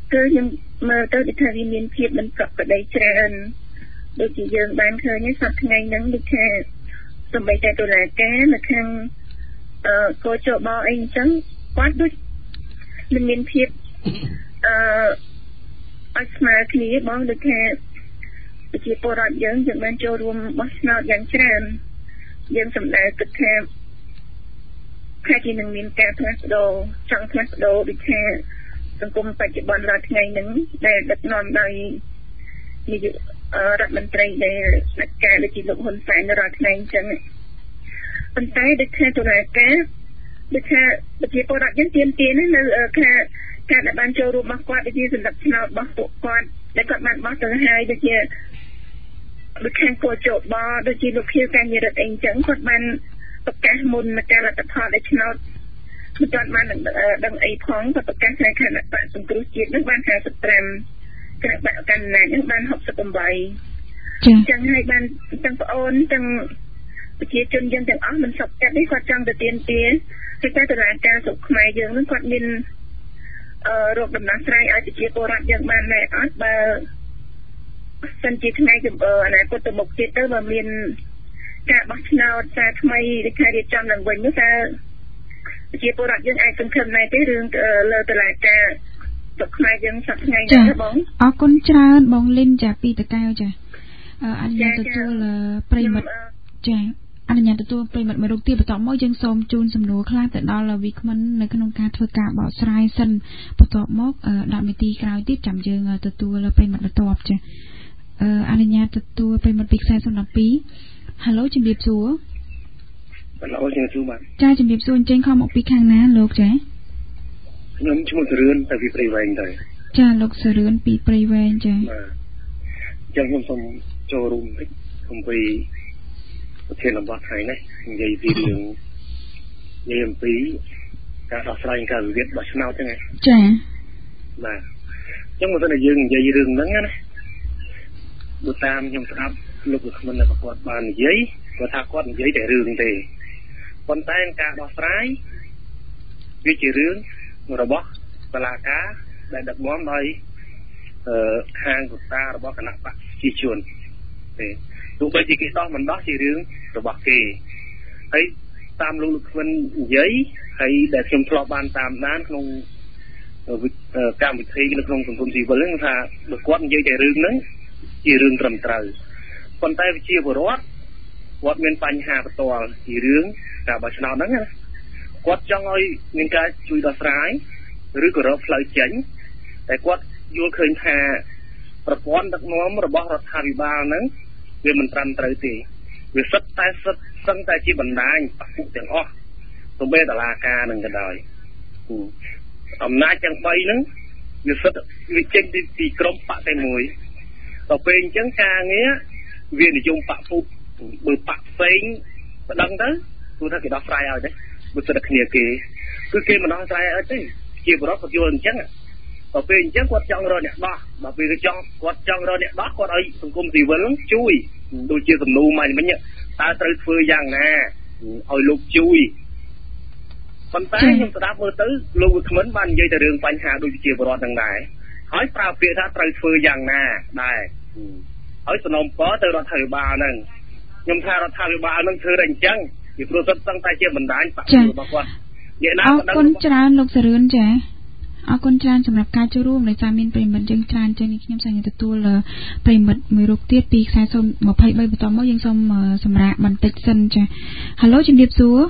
គឺខ្ញុំមើលទៅដូចថាវាមានភាពមិនប្រក្រតីច្រើនដូចជាយើងបានឃើញសប្តាហ៍ថ្ងៃហ្នឹងដូចថាសំបីតែតុលាការនៅខាងអឺកោចបអីអញ្ចឹងគាត់ដូចមិនមានភាពអឺអត់ស្មើគ្នាបងដូចថាប្រជាពលរដ្ឋយើងយើងបានចូលរួមបោះឆ្នោតយ៉ាងច្រើនយើងសម្ដៅគិតថាថាជានឹងមានការផ្លាស់ប្ដូរចង់ផ្លាស់ប្ដូរដូចថាសង្គមបច្ចុប្បន្នរាល់ថ្ងៃហ្នឹងដែលដឹកនាំដោយនាយករដ្ឋមន្ត្រីដែលស្នាក់ការដូចជាលោកហ៊ុនសែនរាល់ថ្ងៃអញ្ចឹងប៉ុន្តែដូចថាតុលាការដូចថាប្រជាពលរដ្ឋយើងទាមទារនៅថាការដែលបានចូលរួមរបស់គាត់ដូចជាសម្រាប់ឆ្នោតរបស់ពួកគាត់ដែលគាត់បានបោះទៅហើយដូចជាដូចខាងកោជបដូចជាលោកខៀវកញ្ញារិទ្ធអីអញ្ចឹងគាត់បានប្រកាសមុននៅការរដ្ឋផលដែលឆ្នោតមិនទាន់បានដឹងអីផងគាត់ប្រកាសថាគណៈបកសង្គ្រោះជាតិនឹងបានហាសិបប្រាំគណៈបកកណ្ដាលនឹងបានហុកសិបប្រាំអញ្ចឹងហើយបានទាំងប្អូនទាំងប្រជាជនយើងទាំងអស់មិនសុខចិត្តនេះគាត់ចង់ទៅទាមទារគឺតែតុលាការស្រុកខ្មែរយើងនឹងគាត់មានអឺរោគដំណោះស្រាយឲ្យប្រជាពលរដ្ឋយើងបានដែរអត់បើសិនជាថ្ងៃអនាគតទៅមុខទៀតទៅបើមានការបោះឆ្នោតសារថ្មីដែលគេរៀបចំឡើងវិញនោះថាប្រជាពលរដ្ឋយើងអាចសង្ឃឹមដែរទេរឿងលើតុលាការស្រុកខ្មែរយើងសប្តាហ៍ថ្ងៃនេះបងអរគុណច្រើនបងលីនចាពីតកែវចាអនុញ្ញាតទទួលប្រិមិត្តចាអនុញ្ញាតទទួលប្រិមិត្តមួយរូបទៀតបន្តមកយើងសូមជូនសំណួរខ្លះទៅដល់វីក្មិននៅក្នុងការធ្វើការបកស្រាយសិនបន្តមកដកនាទីក្រោយទៀតចាំយើងទទួលប្រិមិត្តបន្ទាប់ចាអនុញ្ញាតទទួលប្រិមិត្តពីខ្សែศูนย์ một hai ហៅឡូជំរាបសួរបាទលោកជំរាបសួរបាទចាជំរាបសួរអញ្ចឹងខំមកពីខាងណាលោកចាខ្ញុំឈ្មោះសរឿនទៅពីព្រៃវែងទៅចាលោកសរឿនពីព្រៃវែងចាបាទអញ្ចឹងខ្ញុំសូមចូលរួមបន្តិចអំពីប្រធានបទថ្ងៃនេះនិយាយពីរឿងនិយាយអំពីការដោះស្រាយការវិវាទបោះឆ្នោតហ្នឹងចាបាទអញ្ចឹងមកទៅយើងនិយាយរឿងហ្នឹងណាបើតាមខ្ញុំស្ដាប់លោកវិក្មិនរបស់គាត់បាននិយាយគាត់ថាគាត់និយាយតែរឿងទេប៉ុន្តែការដោះស្រាយវាជារឿងរបស់តុលាការដែលដឹកនាំដោយអឺខាងតុលាការរបស់គណៈបកប្រជាជនទេទោះបីជាគេដោះមិនដោះជារឿងរបស់គេហើយតាមលោកលោកវិក្មិននិយាយហើយដែលខ្ញុំធ្លាប់បានតាមដានក្នុងកម្មវិធីនៅក្នុងសង្គមស៊ីវិលហ្នឹងថាបើគាត់និយាយតែរឿងហ្នឹងជារឿងត្រឹមត្រូវប៉ុន្តែវិជាពលរដ្ឋគាត់មានបញ្ហាបន្ទាល់ពីរឿងការបោះឆ្នោតហ្នឹងណាគាត់ចង់ឲ្យមានការជួយដោះស្រាយឬក៏រកផ្លូវចេញតែគាត់យល់ឃើញថាប្រព័ន្ធដឹកនាំរបស់រដ្ឋាភិបាលហ្នឹងវាមិនត្រឹមត្រូវទេវាសិតតែសិតសឹងតែជាបណ្ដាញបពុទាំងអស់ទោះបីតុលាការនឹងក៏ដោយអំណាចទាំងបីហ្នឹងវាសិតវាចេញពីក្រមបកតែមួយដល់ពេលអញ្ចឹងការងារវានិយមបពុបើបកផ្សេងមិនដឹងទៅព្រោះថាគេដោះស្រាយឲ្យទេបើសិតតែគ្នាគេគឺគេមិនដោះស្រាយឲ្យទេជាបរិបទគាត់យល់អញ្ចឹងដល់ពេលអញ្ចឹងគាត់ចង់រកអ្នកដោះដល់ពេលគេចង់គាត់ចង់រកអ្នកដោះគាត់ឲ្យសង្គមស៊ីវិលជួយដូចជាសំណួរមកមិញតើត្រូវធ្វើយ៉ាងណាឲ្យលោកជួយប៉ុន្តែខ្ញុំស្ដាប់មើលទៅលោកវិក្មិនបាននិយាយតែរឿងបញ្ហាដូចជាបរិបទហ្នឹងដែរហើយប្រើពាក្យថាត្រូវធ្វើយ៉ាងណាដែរហើយសំណូមពរទៅរដ្ឋាភិបាលហ្នឹងខ្ញុំថារដ្ឋាភិបាលហ្នឹងធ្វើតែអញ្ចឹងពីព្រោះសិតសឹងតែជាបណ្ដាញបករបស់គាត់និយាយណាអរគុណច្រើនលោកសរឿនចាអរគុណច្រើនសម្រាប់ការចូលរួមដោយសារមានប្រិមិត្តយើងច្រើនចឹងនេះខ្ញុំសូមទទួលប្រិមិត្តមួយរូបទៀតពីខ្សែศูนย์ một hai បន្តមកយើងសូមសម្រាប់បន្តិចសិនចាហៅឡូជំរាបសួរ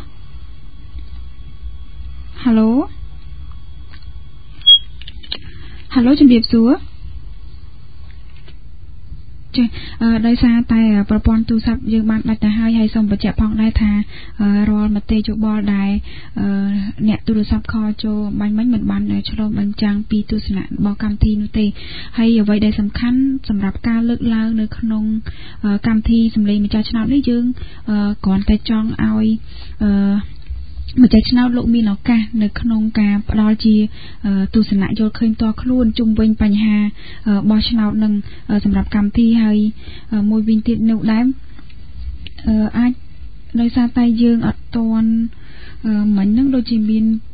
ហៅឡូហៅឡូជំរាបសួរចាដោយសារតែប្រព័ន្ធទូរស័ព្ទយើងបានដាច់ទៅហើយហើយសូមបញ្ជាក់ផងដែរថារាល់មតិយោបល់ដែលអ្នកទូរស័ព្ទខលចូលបាញ់មិញមិនបានឆ្លុះបញ្ចាំងពីទស្សនៈរបស់កម្មវិធីនោះទេហើយអ្វីដែលសំខាន់សម្រាប់ការលើកឡើងនៅក្នុងកម្មវិធីសម្លេងម្ចាស់ឆ្នោតនេះយើងគ្រាន់តែចង់ឲ្យម្ចាស់ឆ្នោតលោកមានឱកាសនៅក្នុងការផ្ដល់ជាទស្សនៈយល់ឃើញផ្ទាល់ខ្លួនជុំវិញបញ្ហាបោះឆ្នោតនឹងសម្រាប់កម្មវិធីហើយមួយវិញទៀតនោះដែរអាចដោយសារតែយើងអត់ទាន់មិញហ្នឹងដូចជាមាន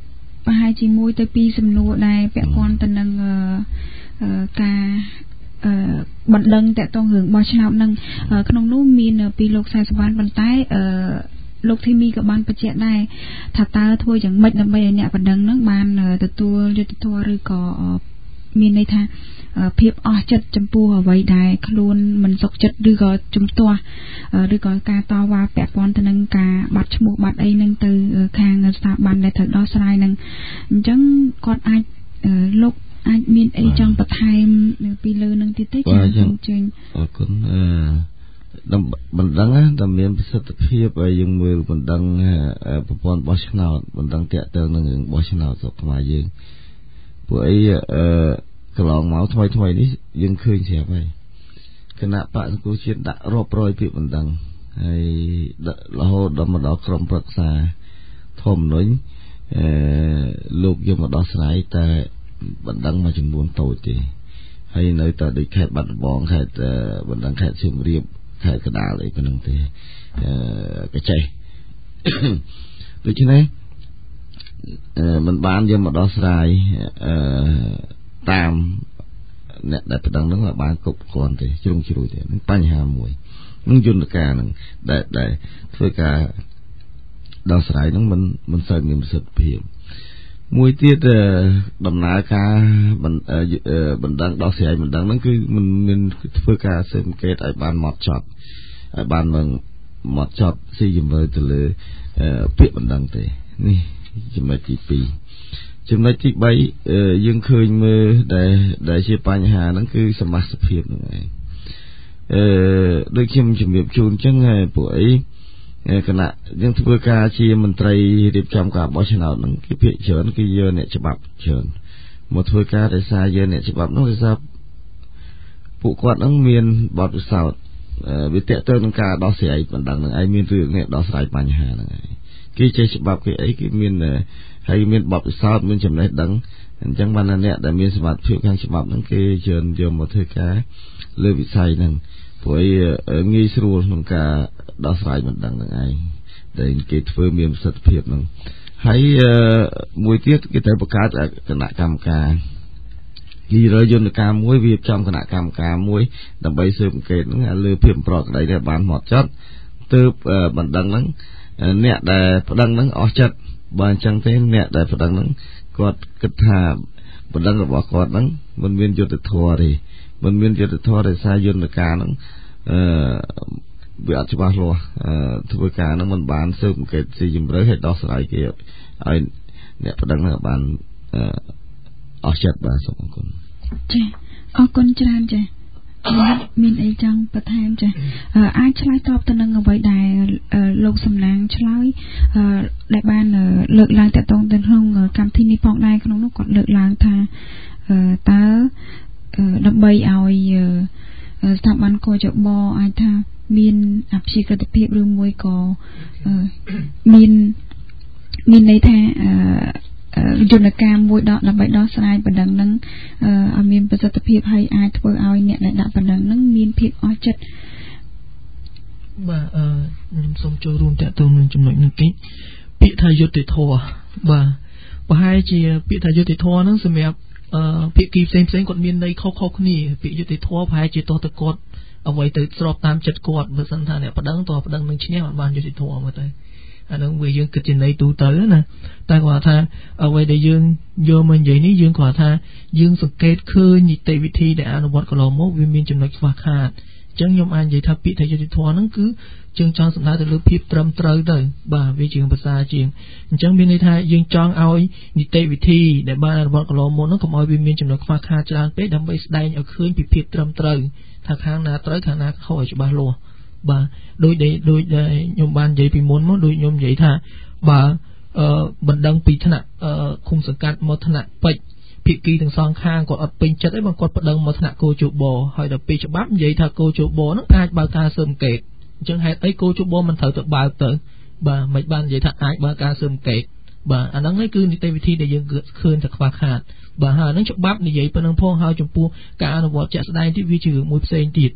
ប្រហែលជាមួយទៅពីសំណួរដែលពាក់ព័ន្ធទៅនឹងការបណ្ដឹងតាក់ទងរឿងបោះឆ្នោតនឹងក្នុងនោះមានពីលោកសែសវណ្ណប៉ុន្តែលោកធីមីក៏បានបញ្ជាក់ដែរថាតើធ្វើយ៉ាងម៉េចដើម្បីឲ្យអ្នកបណ្ដឹងនឹងបានទទួលយុត្តិធម៌ឬក៏មានន័យថាភាពអស់ចិត្តចំពោះអ្វីដែលខ្លួនមិនសុខចិត្តឬក៏ជំទាស់ឬក៏ការតវ៉ាពាក់ព័ន្ធទៅនឹងការបាត់ឈ្មោះបាត់អីនឹងទៅខាងស្ថាប័នដែលត្រូវដោះស្រាយនឹងអញ្ចឹងគាត់អាចលោកអាចមានអីចង់បន្ថែមពីលើនឹងទៀតទេចា៎អញ្ចឹងអរគុណអឺបណ្ដឹងតែមានប្រសិទ្ធភាពឲ្យយើងមើលបណ្ដឹងប្រព័ន្ធបោះឆ្នោតបណ្ដឹងតាក់ទងនឹងរឿងបោះឆ្នោតស្រុកខ្មែរយើងពួកអីអឺកន្លងមកថ្មីថ្មីនេះយើងឃើញស្រាប់ហើយគណៈបកសង្គ្រោះជាតិដាក់រាប់រយពាក្យបណ្ដឹងហើយរហូតដល់មកដល់ក្រុមប្រឹក្សាធម្មនុញ្ញអឺលោកយកមកដោះស្រាយតែបណ្ដឹងមួយចំនួនតូចទេហើយនៅតែដូចខេត្តបាត់ដំបងខេត្តបណ្ដឹងខេត្តសៀមរាបខេត្តកណ្ដាលអីប៉ុណ្ណឹងទេអឺកចេះដូច្នេះអឺมันបានយកមកដោះស្រាយអឺតាមអ្នកដែលបណ្ដឹងហ្នឹងបានគ្រប់គ្រាន់ទេជ្រុងជ្រោយទេនឹងបញ្ហាមួយនឹងយន្តការហ្នឹងដែលដែលធ្វើការដោះស្រាយហ្នឹងมันមិនសូវមានប្រសិទ្ធភាពមួយទៀតដំណើរការបណ្ដឹងដោះស្រាយបណ្ដឹងហ្នឹងគឺมันមានធ្វើការស៊ើបអង្កេតឲ្យបានម៉ត់ចត់ឲ្យបានម៉ត់ចត់ស៊ីជម្រៅទៅលើពាក្យបណ្ដឹងទេនេះចំណុចទីពីរចំណុចទីបីយើងឃើញមើលដែលដែលជាបញ្ហាហ្នឹងគឺសមាជិកភាពហ្នឹងឯងអឺដូចខ្ញុំជំរាបជូនអញ្ចឹងពួកអីគណៈយើងធ្វើការជាមន្ត្រីរៀបចំការបោះឆ្នោតហ្នឹងគឺភាគច្រើនគឺយកអ្នកច្បាប់ច្រើនមកធ្វើការដោយសារយកអ្នកច្បាប់នោះដោយសារពួកគាត់ហ្នឹងមានបទពិសោធន៍វាតេទៅនឹងការដោះស្រាយបណ្ដឹងហ្នឹងឯងមានរឿងនេះដោះស្រាយបញ្ហាហ្នឹងឯងគេចេះច្បាប់គេអីគេមានហើយមានបទពិសោធន៍មានចំណេះដឹងអញ្ចឹងបានអ្នកដែលមានសមត្ថភាពខាងច្បាប់ហ្នឹងគេច្រើនយកមកធ្វើការលើវិស័យហ្នឹងព្រោះងាយស្រួលក្នុងការដោះស្រាយបណ្ដឹងហ្នឹងឯងដែលគេធ្វើមានប្រសិទ្ធភាពហ្នឹងហើយមួយទៀតគេត្រូវបង្កើតគណៈកម្មការលីរើយន្តការមួយវាចំគណៈកម្មការមួយដើម្បីស៊ើបអង្កេតហ្នឹងលើភាពប្រក្រតីដែលបានមកចត់ទើបបណ្ដឹងហ្នឹងអ្នកដែលបណ្ដឹងហ្នឹងអស់ចិត្តបើអញ្ចឹងទេអ្នកដែលបណ្ដឹងហ្នឹងគាត់គិតថាបណ្ដឹងរបស់គាត់ហ្នឹងមិនមានយុត្តិធម៌ទេមិនមានយុត្តិធម៌ដោយសារយន្តការហ្នឹងអឺវាអត់ច្បាស់លាស់ធ្វើការហ្នឹងមិនបានស៊ើបអង្កេតស៊ីជម្រៅឲ្យដោះស្រាយគេឲ្យអ្នកបណ្ដឹងហ្នឹងបានអស់ចិត្តបាទសូមអរគុណចាអរគុណច្រើនចាមានអីចង់បន្ថែមចាអាចឆ្លើយតបទៅនឹងអ្វីដែលលោកសំណាងឆ្លើយដែលបានលើកឡើងតកតងទៅក្នុងកម្មវិធីនេះផងដែរក្នុងនោះគាត់លើកឡើងថាតើដើម្បីឲ្យស្ថាប័នកោចបអាចថាមានអភិក្រិតភាពឬមួយក៏មានមានន័យថាយន្តការមួយដកដើម្បីដោះស្រាយបណ្ដឹងនឹងឲ្យមានប្រសិទ្ធភាពហើយអាចធ្វើឲ្យអ្នកដែលដាក់បណ្ដឹងនឹងមានភាពអស់ចិត្តបាទអឺខ្ញុំសូមចូលរួមតាក់ទងនឹងចំណុចនេះតិចពាក្យថាយុត្តិធម៌បាទប្រហែលជាពាក្យថាយុត្តិធម៌ហ្នឹងសម្រាប់អឺភាគីផ្សេងផ្សេងគាត់មានន័យខុសៗគ្នាពាក្យយុត្តិធម៌ប្រហែលជាទោះទៅគាត់អ្វីទៅស្របតាមចិត្តគាត់បើសិនថាអ្នកបណ្ដឹងតើបណ្ដឹងនឹងឈ្នះបានយុត្តិធម៌មកទៅអានឹងវាយើងគិតជាន័យទូទៅណាតែគាត់ថាអ្វីដែលយើងយកមកនិយាយនេះយើងគាត់ថាយើងសង្កេតឃើញនីតិវិធីដែលអនុវត្តកន្លងមកវាមានចំណុចខ្វះខាតអញ្ចឹងខ្ញុំអាចនិយាយថាពាក្យថាយុត្តិធម៌ហ្នឹងគឺយើងចង់សំដៅទៅលើភាពត្រឹមត្រូវទៅបាទវាជាភាសាជាងអញ្ចឹងមានន័យថាយើងចង់ឲ្យនីតិវិធីដែលបានអនុវត្តកន្លងមកហ្នឹងកុំឲ្យវាមានចំណុចខ្វះខាតច្រើនពេកដើម្បីស្ដែងឲ្យឃើញពីភាពត្រឹមត្រូវថាខាងណាត្រូវខាងណាខុសឲ្យច្បាស់លាស់បាទដូចដែលដូចដែលខ្ញុំបាននិយាយពីមុនមកដូចខ្ញុំនិយាយថាបើអឺបណ្ដឹងពីថ្នាក់អឺឃុំសង្កាត់មកថ្នាក់ពេជ្រភាគីទាំងសងខាងគាត់អត់ពេញចិត្តអីបើគាត់បណ្ដឹងមកថ្នាក់គោជបហើយដល់ពេលច្បាប់និយាយថាគោជបហ្នឹងអាចបើកការស៊ើបអង្កេតអញ្ចឹងហេតុអីគោជបមិនត្រូវទៅបើកទៅបាទមិនបាននិយាយថាអាចបើកការស៊ើបអង្កេតបាទអាហ្នឹងឯងគឺនីតិវិធីដែលយើងឃើញតែខ្វះខាតបាទហើយហ្នឹងច្បាប់និយាយប៉ុណ្ណឹងផងហើយចំពោះការអនុវត្តជាក់ស្ដែងទៀតវាជារឿងមួយផ្សេងទៀត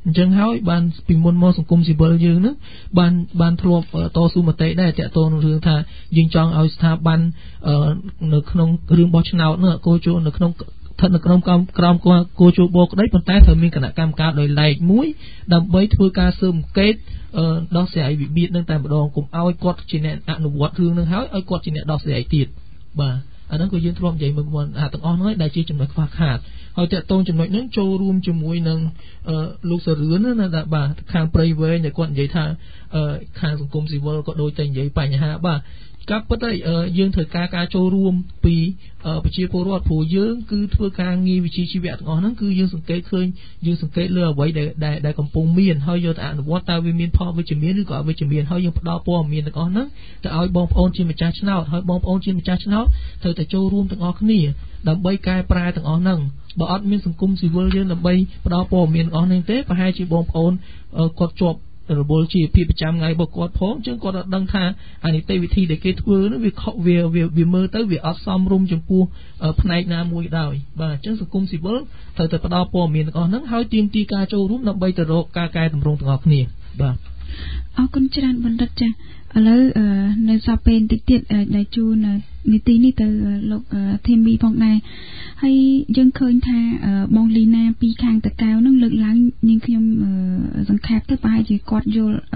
អញ្ចឹងហើយបានពីមុនមកសង្គមស៊ីវិលយើងហ្នឹងបានបានធ្លាប់តស៊ូមតិដែរតាក់ទងនឹងរឿងថាយើងចង់ឲ្យស្ថាប័ននៅក្នុងរឿងបោះឆ្នោតហ្នឹងគោចូលនៅក្នុងស្ថិតនៅក្នុងក្រមក្រមគោជបក្តីប៉ុន្តែត្រូវមានគណៈកម្មការដោយឡែកមួយដើម្បីធ្វើការស៊ើបអង្កេតដោះស្រាយវិវាទនឹងតែម្ដងកុំឲ្យគាត់ជាអ្នកអនុវត្តរឿងនឹងហើយឲ្យគាត់ជាអ្នកដោះស្រាយទៀតបាទអាហ្នឹងក៏យើងធ្លាប់និយាយមកមុនអាទាំងអស់ហ្នឹងដែលជាចំណុចខ្វះខាតហើយតាក់ទងចំណុចហ្នឹងចូលរួមជាមួយនឹងលោកសរឿនណាបាទខាងព្រៃវែងដែលគាត់និយាយថាខាងសង្គមស៊ីវិលក៏ដូចតែនិយាយបញ្ហាបាទការពិតហើយយើងត្រូវការការចូលរួមពីប្រជាពលរដ្ឋព្រោះយើងគឺធ្វើការងារវិជ្ជាជីវៈទាំងអស់ហ្នឹងគឺយើងសង្កេតឃើញយើងសង្កេតលើអ្វីដែលដែលកំពុងមានហើយយកទៅអនុវត្តតើវាមានផលវិជ្ជមានឬក៏អវិជ្ជមានហើយយើងផ្ដល់ព័ត៌មានទាំងអស់ហ្នឹងទៅឲ្យបងប្អូនជាម្ចាស់ឆ្នោតហើយបងប្អូនជាម្ចាស់ឆ្នោតត្រូវតែចូលរួមទាំងអស់គ្នាដើម្បីកែប្រែទាំងអស់ហ្នឹងបើអត់មានសង្គមស៊ីវិលយើងដើម្បីផ្ដល់ព័ត៌មានទាំងអស់ហ្នឹងទេប្រហែលជាបងប្អូនគាត់ជាប់រវល់ជាភាពប្រចាំថ្ងៃរបស់គាត់ផងអញ្ចឹងគាត់អត់ដឹងថាអានីតិវិធីដែលគេធ្វើនោះវាវាវាមើលទៅវាអត់សមរម្យចំពោះផ្នែកណាមួយដោយបាទអញ្ចឹងសង្គមស៊ីវិលត្រូវតែផ្ដល់ព័ត៌មានទាំងអស់ហ្នឹងហើយទាមទារការចូលរួមដើម្បីទៅរកការកែតម្រង់ទាំងអស់គ្នាបាទអរគុណច្រើនបណ្ឌិតចាឥឡូវនៅសល់ពេលបន្តិចទៀតដែលជួននីតិនេះទៅលោកធីមីផងដែរហើយយើងឃើញថាបងលីណាពីខាងតកៅនឹងលើកឡើងនាងខ្ញុំសង្ខេបទៅប្រហែលជាគាត់យល់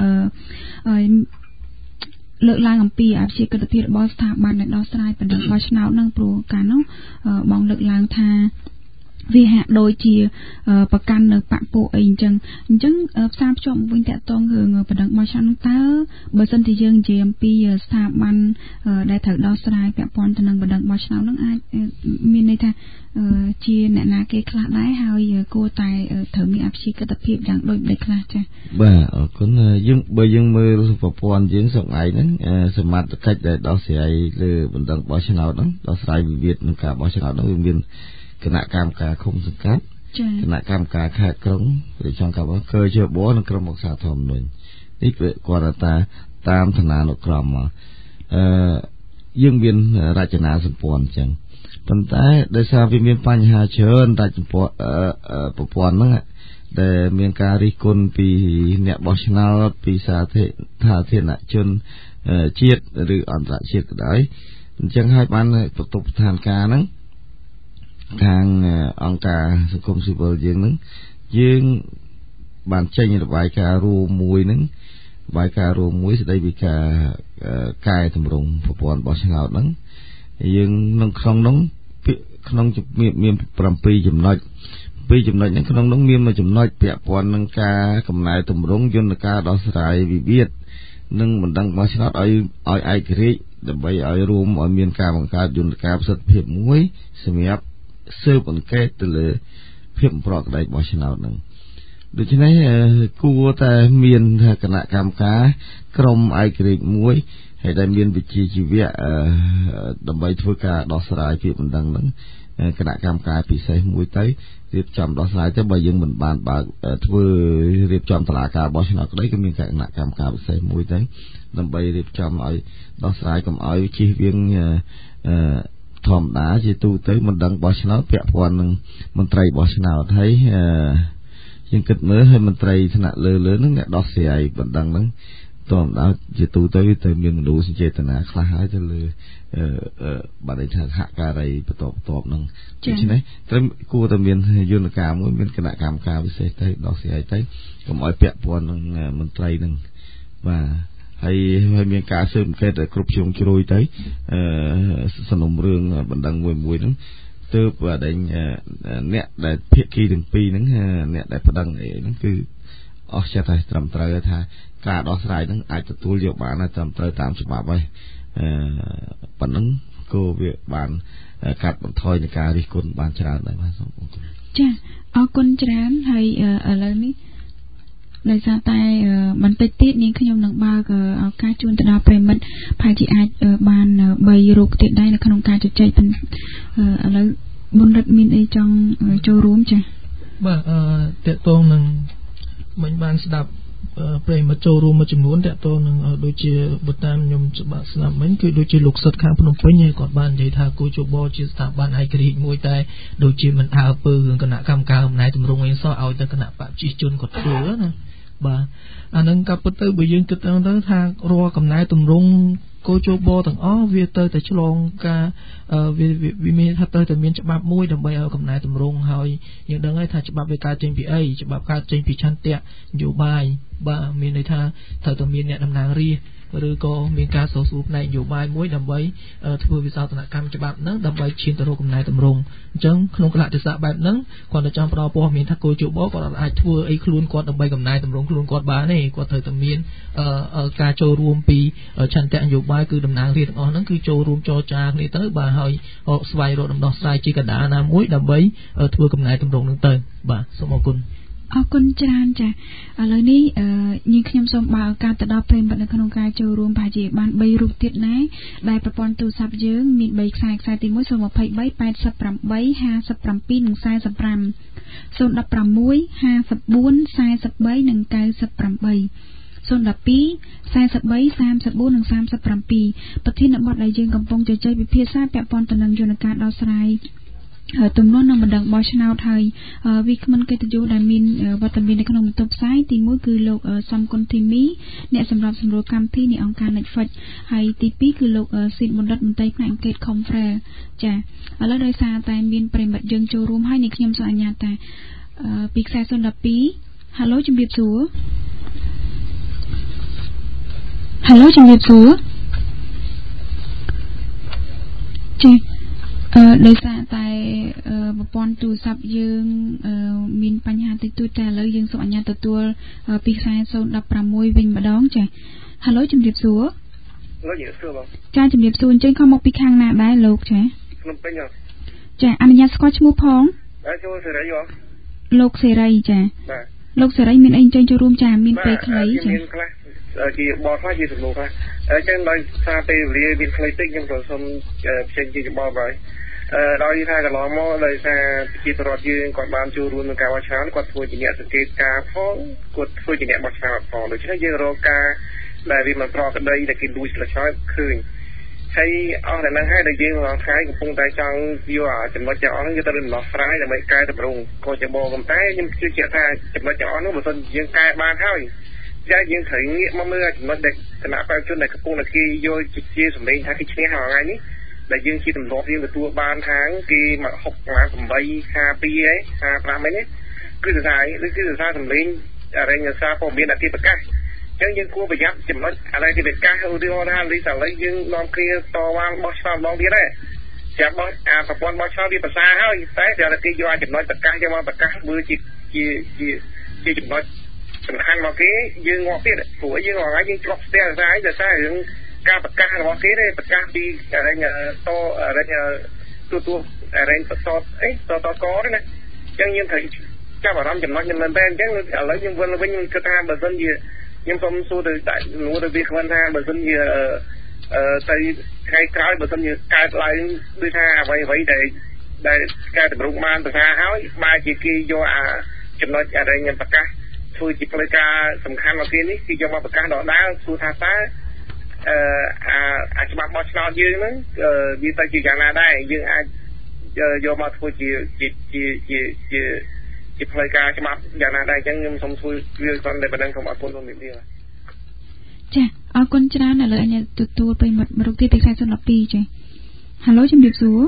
លើកឡើងអំពីអភិជាកិត្តិភាពរបស់ស្ថាប័នដែលដោះស្រាយបណ្ដឹងបោះឆ្នោតនឹងព្រោះកាលនោះបងលើកឡើងថាវាហាក់ដូចជាប្រកាន់នៅបពពួកអីអញ្ចឹងអញ្ចឹងផ្សារភ្ជាប់វិញតាក់ទងរឿងបណ្ដឹងបោះឆ្នោតនោះតើបើសិនជាយើងនិយាយអំពីស្ថាប័នដែលត្រូវដោះស្រាយពាក់ព័ន្ធទៅនឹងបណ្ដឹងបោះឆ្នោតនោះអាចមានន័យថាជាអ្នកណាគេខ្លះដែរហើយគួរតែត្រូវមានអភិជាកិត្តិភាពយ៉ាងដូចម្ដេចខ្លះចា៎បាទអរគុណយើងបើយើងមើលប្រព័ន្ធយើងសប្តាហ៍ហ្នឹងសមត្ថកិច្ចដែលដោះស្រាយលើបណ្ដឹងបោះឆ្នោតហ្នឹងដោះស្រាយវិវាទនឹងការបោះឆ្នោតហ្នឹងវាមានគណៈកម្មការឃុំសង្កាត់គណៈកម្មការខេត្តក្រុងឬចង់កោះកើជាបនិងក្រុមអង្គការធម្មនុញ្ញនេះគាត់ថាតាមឋានានុក្រមមកអឺយើងមានរចនាសម្ព័ន្ធអញ្ចឹងប៉ុន្តែដោយសារវាមានបញ្ហាច្រើនរចនាសម្ព័ន្ធប្រព័ន្ធហ្នឹងដែលមានការរិះគន់ពីអ្នកបោះឆ្នោតពីសាធារណជនជាតិឬអន្តរជាតិក៏ដោយអញ្ចឹងហើយបានបន្ទប់ស្ថានភាពហ្នឹងខាងអង្គការសង្គមស៊ីវិលយើងហ្នឹងយើងបានចេញរបាយការណ៍រួមមួយហ្នឹងរបាយការណ៍រួមមួយស្ដីពីការកែតម្រង់ប្រព័ន្ធបោះឆ្នោតហ្នឹងយើងក្នុងក្នុងហ្នឹងក្នុងមាន7ចំណុចពីរចំណុចហ្នឹងក្នុងហ្នឹងមានមួយចំណុចពាក់ព័ន្ធនឹងការកំណែតម្រង់យន្តការដោះស្រាយវិវាទនិងបណ្ដឹងបោះឆ្នោតឲ្យឲ្យឯករាជ្យដើម្បីឲ្យរួមឲ្យមានការបង្កើតយន្តការប្រសិទ្ធភាពមួយសម្រាប់ស៊ើបអង្កេតទៅលើភាពប្រក្រតីរបស់ឆ្នោតហ្នឹងដូច្នេះគួរតែមានគណៈកម្មការក្រុមឯករាជ្យមួយហើយដែលមានវិជ្ជាជីវៈដើម្បីធ្វើការដោះស្រាយភាពបណ្ដឹងហ្នឹងគណៈកម្មការពិសេសមួយទៅរៀបចំដោះស្រាយទៅបើយើងមិនបានបើកធ្វើរៀបចំតឡាការបោះឆ្នោតក្តីក៏មានគណៈកម្មការពិសេសមួយទៅដើម្បីរៀបចំឲ្យដោះស្រាយកុំឲ្យជិះវៀងអឺធម្មតាជាទូទៅមិនដឹងបោះឆ្នោតពាក់ព័ន្ធនឹងមន្ត្រីបោះឆ្នោតហើយយើងគិតមើលឲ្យមន្ត្រីថ្នាក់លើលើហ្នឹងអ្នកដោះស្រាយបណ្ដឹងហ្នឹងធម្មតាជាទូទៅទៅមានមនោសញ្ចេតនាខ្លះហើយទៅលើបាទន័យថាហការីបន្ទាប់បន្ទាប់ហ្នឹងដូច្នេះត្រូវគួរតែមានយន្តការមួយមានគណៈកម្មការពិសេសទៅដោះស្រាយទៅកុំឲ្យពាក់ព័ន្ធនឹងមន្ត្រីហ្នឹងបាទហើយហើយមានការស៊ើបអង្កេតគ្រប់ជ្រុងជ្រោយទៅអឺសំណុំរឿងបណ្ដឹងមួយមួយហ្នឹងទើបបាទអ្នកដែលភាគីទាំងពីរហ្នឹងអ្នកដែលបណ្ដឹងអីហ្នឹងគឺអស់ចិត្តហើយត្រឹមត្រូវថាការដោះស្រាយហ្នឹងអាចទទួលយកបានត្រឹមត្រូវតាមច្បាប់ហើយអឺប៉ុណ្ណឹងក៏វាបានកាត់បន្ថយនៃការរិះគន់បានច្រើនដែរបាទសូមអរគុណចាអរគុណច្រើនហើយឥឡូវនេះដោយសារតែបន្តិចទៀតនាងខ្ញុំនឹងបើកឱកាសជូនទៅដល់ប្រិមិត្តប្រហែលជាអាចបាន3រូបទៀតដែរនៅក្នុងការជជែកឥឡូវបណ្ឌិតមានអីចង់ចូលរួមចា៎បាទអឺតកតងនឹងមិញបានស្ដាប់ប្រិយមិត្តចូលរួមមួយចំនួនតាក់ទងនឹងដូចជាបើតាមខ្ញុំច្បាស់ស្ដាប់មិញគឺដូចជាលោកសិទ្ធខាងភ្នំពេញគាត់បាននិយាយថាគូជបជាស្ថាប័នឯករាជ្យមួយតែដូចជាមិនអើពើរឿងគណៈកម្មការអំណាចតម្រង់អីសោះឲ្យតែគណៈបព្វជិជនគាត់ធ្វើណាបាទអានឹងក៏ពិតទៅបើយើងគិតទៅថារាល់កំណែតម្រង់គោជបទាំងអស់វាទៅតែឆ្លងការវាវាមានថាទៅតែមានច្បាប់មួយដើម្បីឲ្យកំណែតម្រង់ហើយយើងដឹងហើយថាច្បាប់វាកើតចេញពីអីច្បាប់កើតចេញពីឆន្ទៈនយោបាយបាទមានន័យថាត្រូវតែមានអ្នកតំណាងរាស្ត្រឬក៏មានការសូវសួរផ្នែកនយោបាយមួយដើម្បីធ្វើវិសោធនកម្មច្បាប់ហ្នឹងដើម្បីឈានទៅរកកំណែតម្រង់អញ្ចឹងក្នុងកលៈទេសៈបែបហ្នឹងគាត់ទៅចង់ផ្ដល់ព័ត៌មានថាគោជបគាត់អាចធ្វើអីខ្លួនគាត់ដើម្បីកំណែតម្រង់ខ្លួនគាត់បានទេគាត់ត្រូវតែមានការចូលរួមពីឆន្ទៈនយោបាយគឺតំណាងរាស្ត្រទាំងអស់ហ្នឹងគឺចូលរួមចរចាគ្នាទៅបាទហើយស្វែងរកដំណោះស្រាយជាកណ្ដាលណាមួយដើម្បីធ្វើកំណែតម្រង់ហ្នឹងទៅបាទសូមអរគុណអរគុណច្រើនចាឥឡូវនេះញីខ្ញុំសូមបើឱកាសទៅដល់ប្រិយមិត្តនៅក្នុងការចូលរួមប្រហែលជាបានបីរូបទៀតណាដែលប្រព័ន្ធទូរស័ព្ទយើងមានបីខ្សែខ្សែទីមួយ 023 88 57 និង 45 016 54 43 និង 98 012 43 34 និង 37ប្រធានបទដែលយើងកំពុងជជែកពិភាក្សាពាក់ព័ន្ធទៅនឹងយន្តការដោះស្រាយទំនួលនឹងបណ្ដឹងបោះឆ្នោតហើយវាគ្មិនកិត្តិយសដែលមានវត្តមាននៅក្នុងបន្ទប់ផ្សាយទីមួយគឺលោកសំគុណធីមីអ្នកសម្របសម្រួលកម្មវិធីនៃអង្គការ Netflix ហើយទីពីរគឺលោកស៊ីតបណ្ឌិតមន្ត្រីផ្នែកអង្គការ Confrere ចាឥឡូវដោយសារតែមានប្រិមិត្តយើងចូលរួមហើយនេះខ្ញុំសូមអនុញ្ញាតតាពីខ្សែ 012 Halo ជំរាបសួរ Halo ជំរាបសួរចាអឺដោយសារតែប្រព័ន្ធទូរស័ព្ទយើងមានបញ្ហាតិចតួចតែឥឡូវយើងសូមអនុញ្ញាតទទួលពីខ្សែ 016 វិញម្ដងចា Halo ជំរាបសួរលោកជំរាបសួរបងចាជំរាបសួរអញ្ជើញខំមកពីខាងណាដែរលោកចាខ្ញុំពេញចាអនុញ្ញាតស្គាល់ឈ្មោះផងបាទឈ្មោះសេរីបងលោកសេរីចាបាទលោកសេរីមានអីអញ្ជើញចូលរួមចាមានពេលខ្លីចាមានខ្លះជាបបខ្លះជាសំណួរខ្លះអញ្ចឹងដោយសារពេលវេលាមានខ្លីពេកខ្ញុំក៏សូមផ្សេងជាបបហើយអឺដោយថាកន្លងមកដោយសារប្រជាពលរដ្ឋយើងគាត់បានចូលរួមក្នុងការបោះឆ្នោតគាត់ធ្វើជាអ្នកសង្កេតការណ៍ផងគាត់ធ្វើជាអ្នកបោះឆ្នោតផងដូច្នេះយើងរកការដែលវាមិនប្រក្រតីដែលគេលួចស្លឹកឆ្នោតឃើញហើយអស់តែហ្នឹងហើយដែលយើងរាល់ថ្ងៃកំពុងតែចង់យកចំណុចទាំងអស់ហ្នឹងយកទៅដំណោះស្រាយដើម្បីកែតម្រង់ក៏ជាបងប៉ុន្តែខ្ញុំជឿជាក់ថាចំណុចទាំងអស់នោះបើមិនយើងកែបានហើយចាយើងត្រូវងាកមកមើលចំណុចដែលគណៈបព្វជិជនដែលកំពុងតែគេយកជាសម្លេងថាគេឈ្នះហើយថ្ងៃនេះដែលយើងជាទម្លាប់យើងទទួលបានខាងគេមកហុកអា8 52ហើយ55ហ្នឹងគឺសរសើរឬគឺសរសើរសម្លេងរែងសារព័ត៌មានដែលគេប្រកាសអញ្ចឹងយើងគួរប្រយ័ត្នចំណុចអានេះគេប្រកាសឧទាហរណ៍ថាលីសាឡៃយើងនាំគ្នាតវ៉ាបោះឆ្នោតម្ដងទៀតដែរចាំបោះអាប្រព័ន្ធបោះឆ្នោតវាប្រសើរហើយតែតែគេយកចំណុចប្រកាសយកមកប្រកាសមើលជាជាជាជាចំណុចសំខាន់មកគេយើងងាប់ទៀតព្រោះយើងថ្ងៃយើងជាប់ស្ទះស្ដាយតែតែរឿងការប្រកាសរបស់គេទេប្រកាសពីរែងតរែងទូទួរែងបសតអីតតកទេណាអញ្ចឹងយើងត្រូវចាប់អារម្មណ៍ចំណុចនេះមែនតើអញ្ចឹងឥឡូវយើងវិលវិញគិតថាបើសិនជាខ្ញុំសូមសួរទៅតែនួរទៅវាគ្មិនថាបើសិនជាអឺទៅថ្ងៃក្រោយបើសិនជាកើតឡើងដូចថាអ្វីអ្វីដែលដែលការតម្រង់បានប្រសាហើយបែរជាគេយកអាចំណុចរែងប្រកាសធ្វើជាផ្លូវការសំខាន់មកគេនេះគឺយកមកប្រកាសដដែលសួរថាតើអឺអាអាច្បាប់បោះឆ្នោតយើងហ្នឹងវាទៅជាយ៉ាងណាដែរយើងអាចយកមកធ្វើជាជាជាជាជាផ្លូវការច្បាប់យ៉ាងណាដែរអញ្ចឹងខ្ញុំសូមជួយវាគាត់តែប៉ុណ្្នឹងសូមអរគុណលោកនាងចាអរគុណច្រើនឥឡូវអញ្ញាទទួលប្រិមិត្តម្រុកទីពីខ្សែ 012 ចា Halo ជំរាបសួរ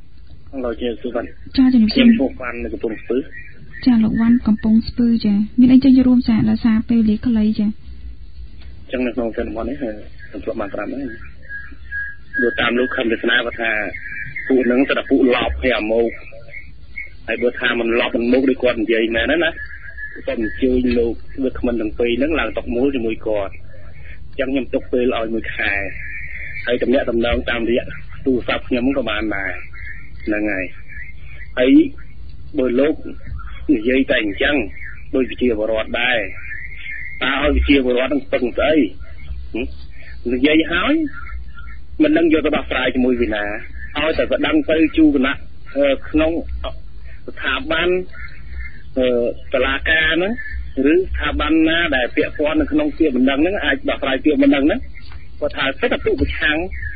Halo ជំរាបសួរបាទចាជំរាបសួរខ្ញុំពួកបាននៅកំពង់ស្ពឺចាលោកវ៉ាន់កំពង់ស្ពឺចាមានអីចេញចូលរួមសារដោយសារពេលវេលាខ្លីចាអញ្ចឹងនៅក្នុងសិនមកនេះខ្ញុំធ្លាប់បានប្រាប់ហើយដូចតាមលោកខំទេសនាគាត់ថាពួកនឹងទៅតែពួកឡប់ហើយអាមកហើយបើថាមិនឡប់មិនមកដូចគាត់និយាយមែនណាគាត់អញ្ជើញលោកវាគ្មិនទាំងពីរហ្នឹងឡើងតុកមូលជាមួយគាត់អញ្ចឹងខ្ញុំទុកពេលឲ្យមួយខែហើយតំណាក់តំណងតាមរយៈទូរស័ព្ទខ្ញុំក៏បានដែរហ្នឹងហើយហើយបើលោកនិយាយតែអញ្ចឹងដោយវិជាបរដ្ឋដែរតើឲ្យវិជាបរដ្ឋនឹងពឹងស្អីនិយាយហើយមិនដឹងយកទៅដោះស្រាយជាមួយវិណាឲ្យតែប្តឹងទៅជួគណៈក្នុងស្ថាប័នតុលាការហ្នឹងឬស្ថាប័នណាដែលពាក់ព័ន្ធនៅក្នុងពាក្យបណ្ដឹងហ្នឹងអាចដោះស្រាយពាក្យបណ្ដឹងហ្នឹងគាត់ថាសិទ្ធិទូប្រឆាំង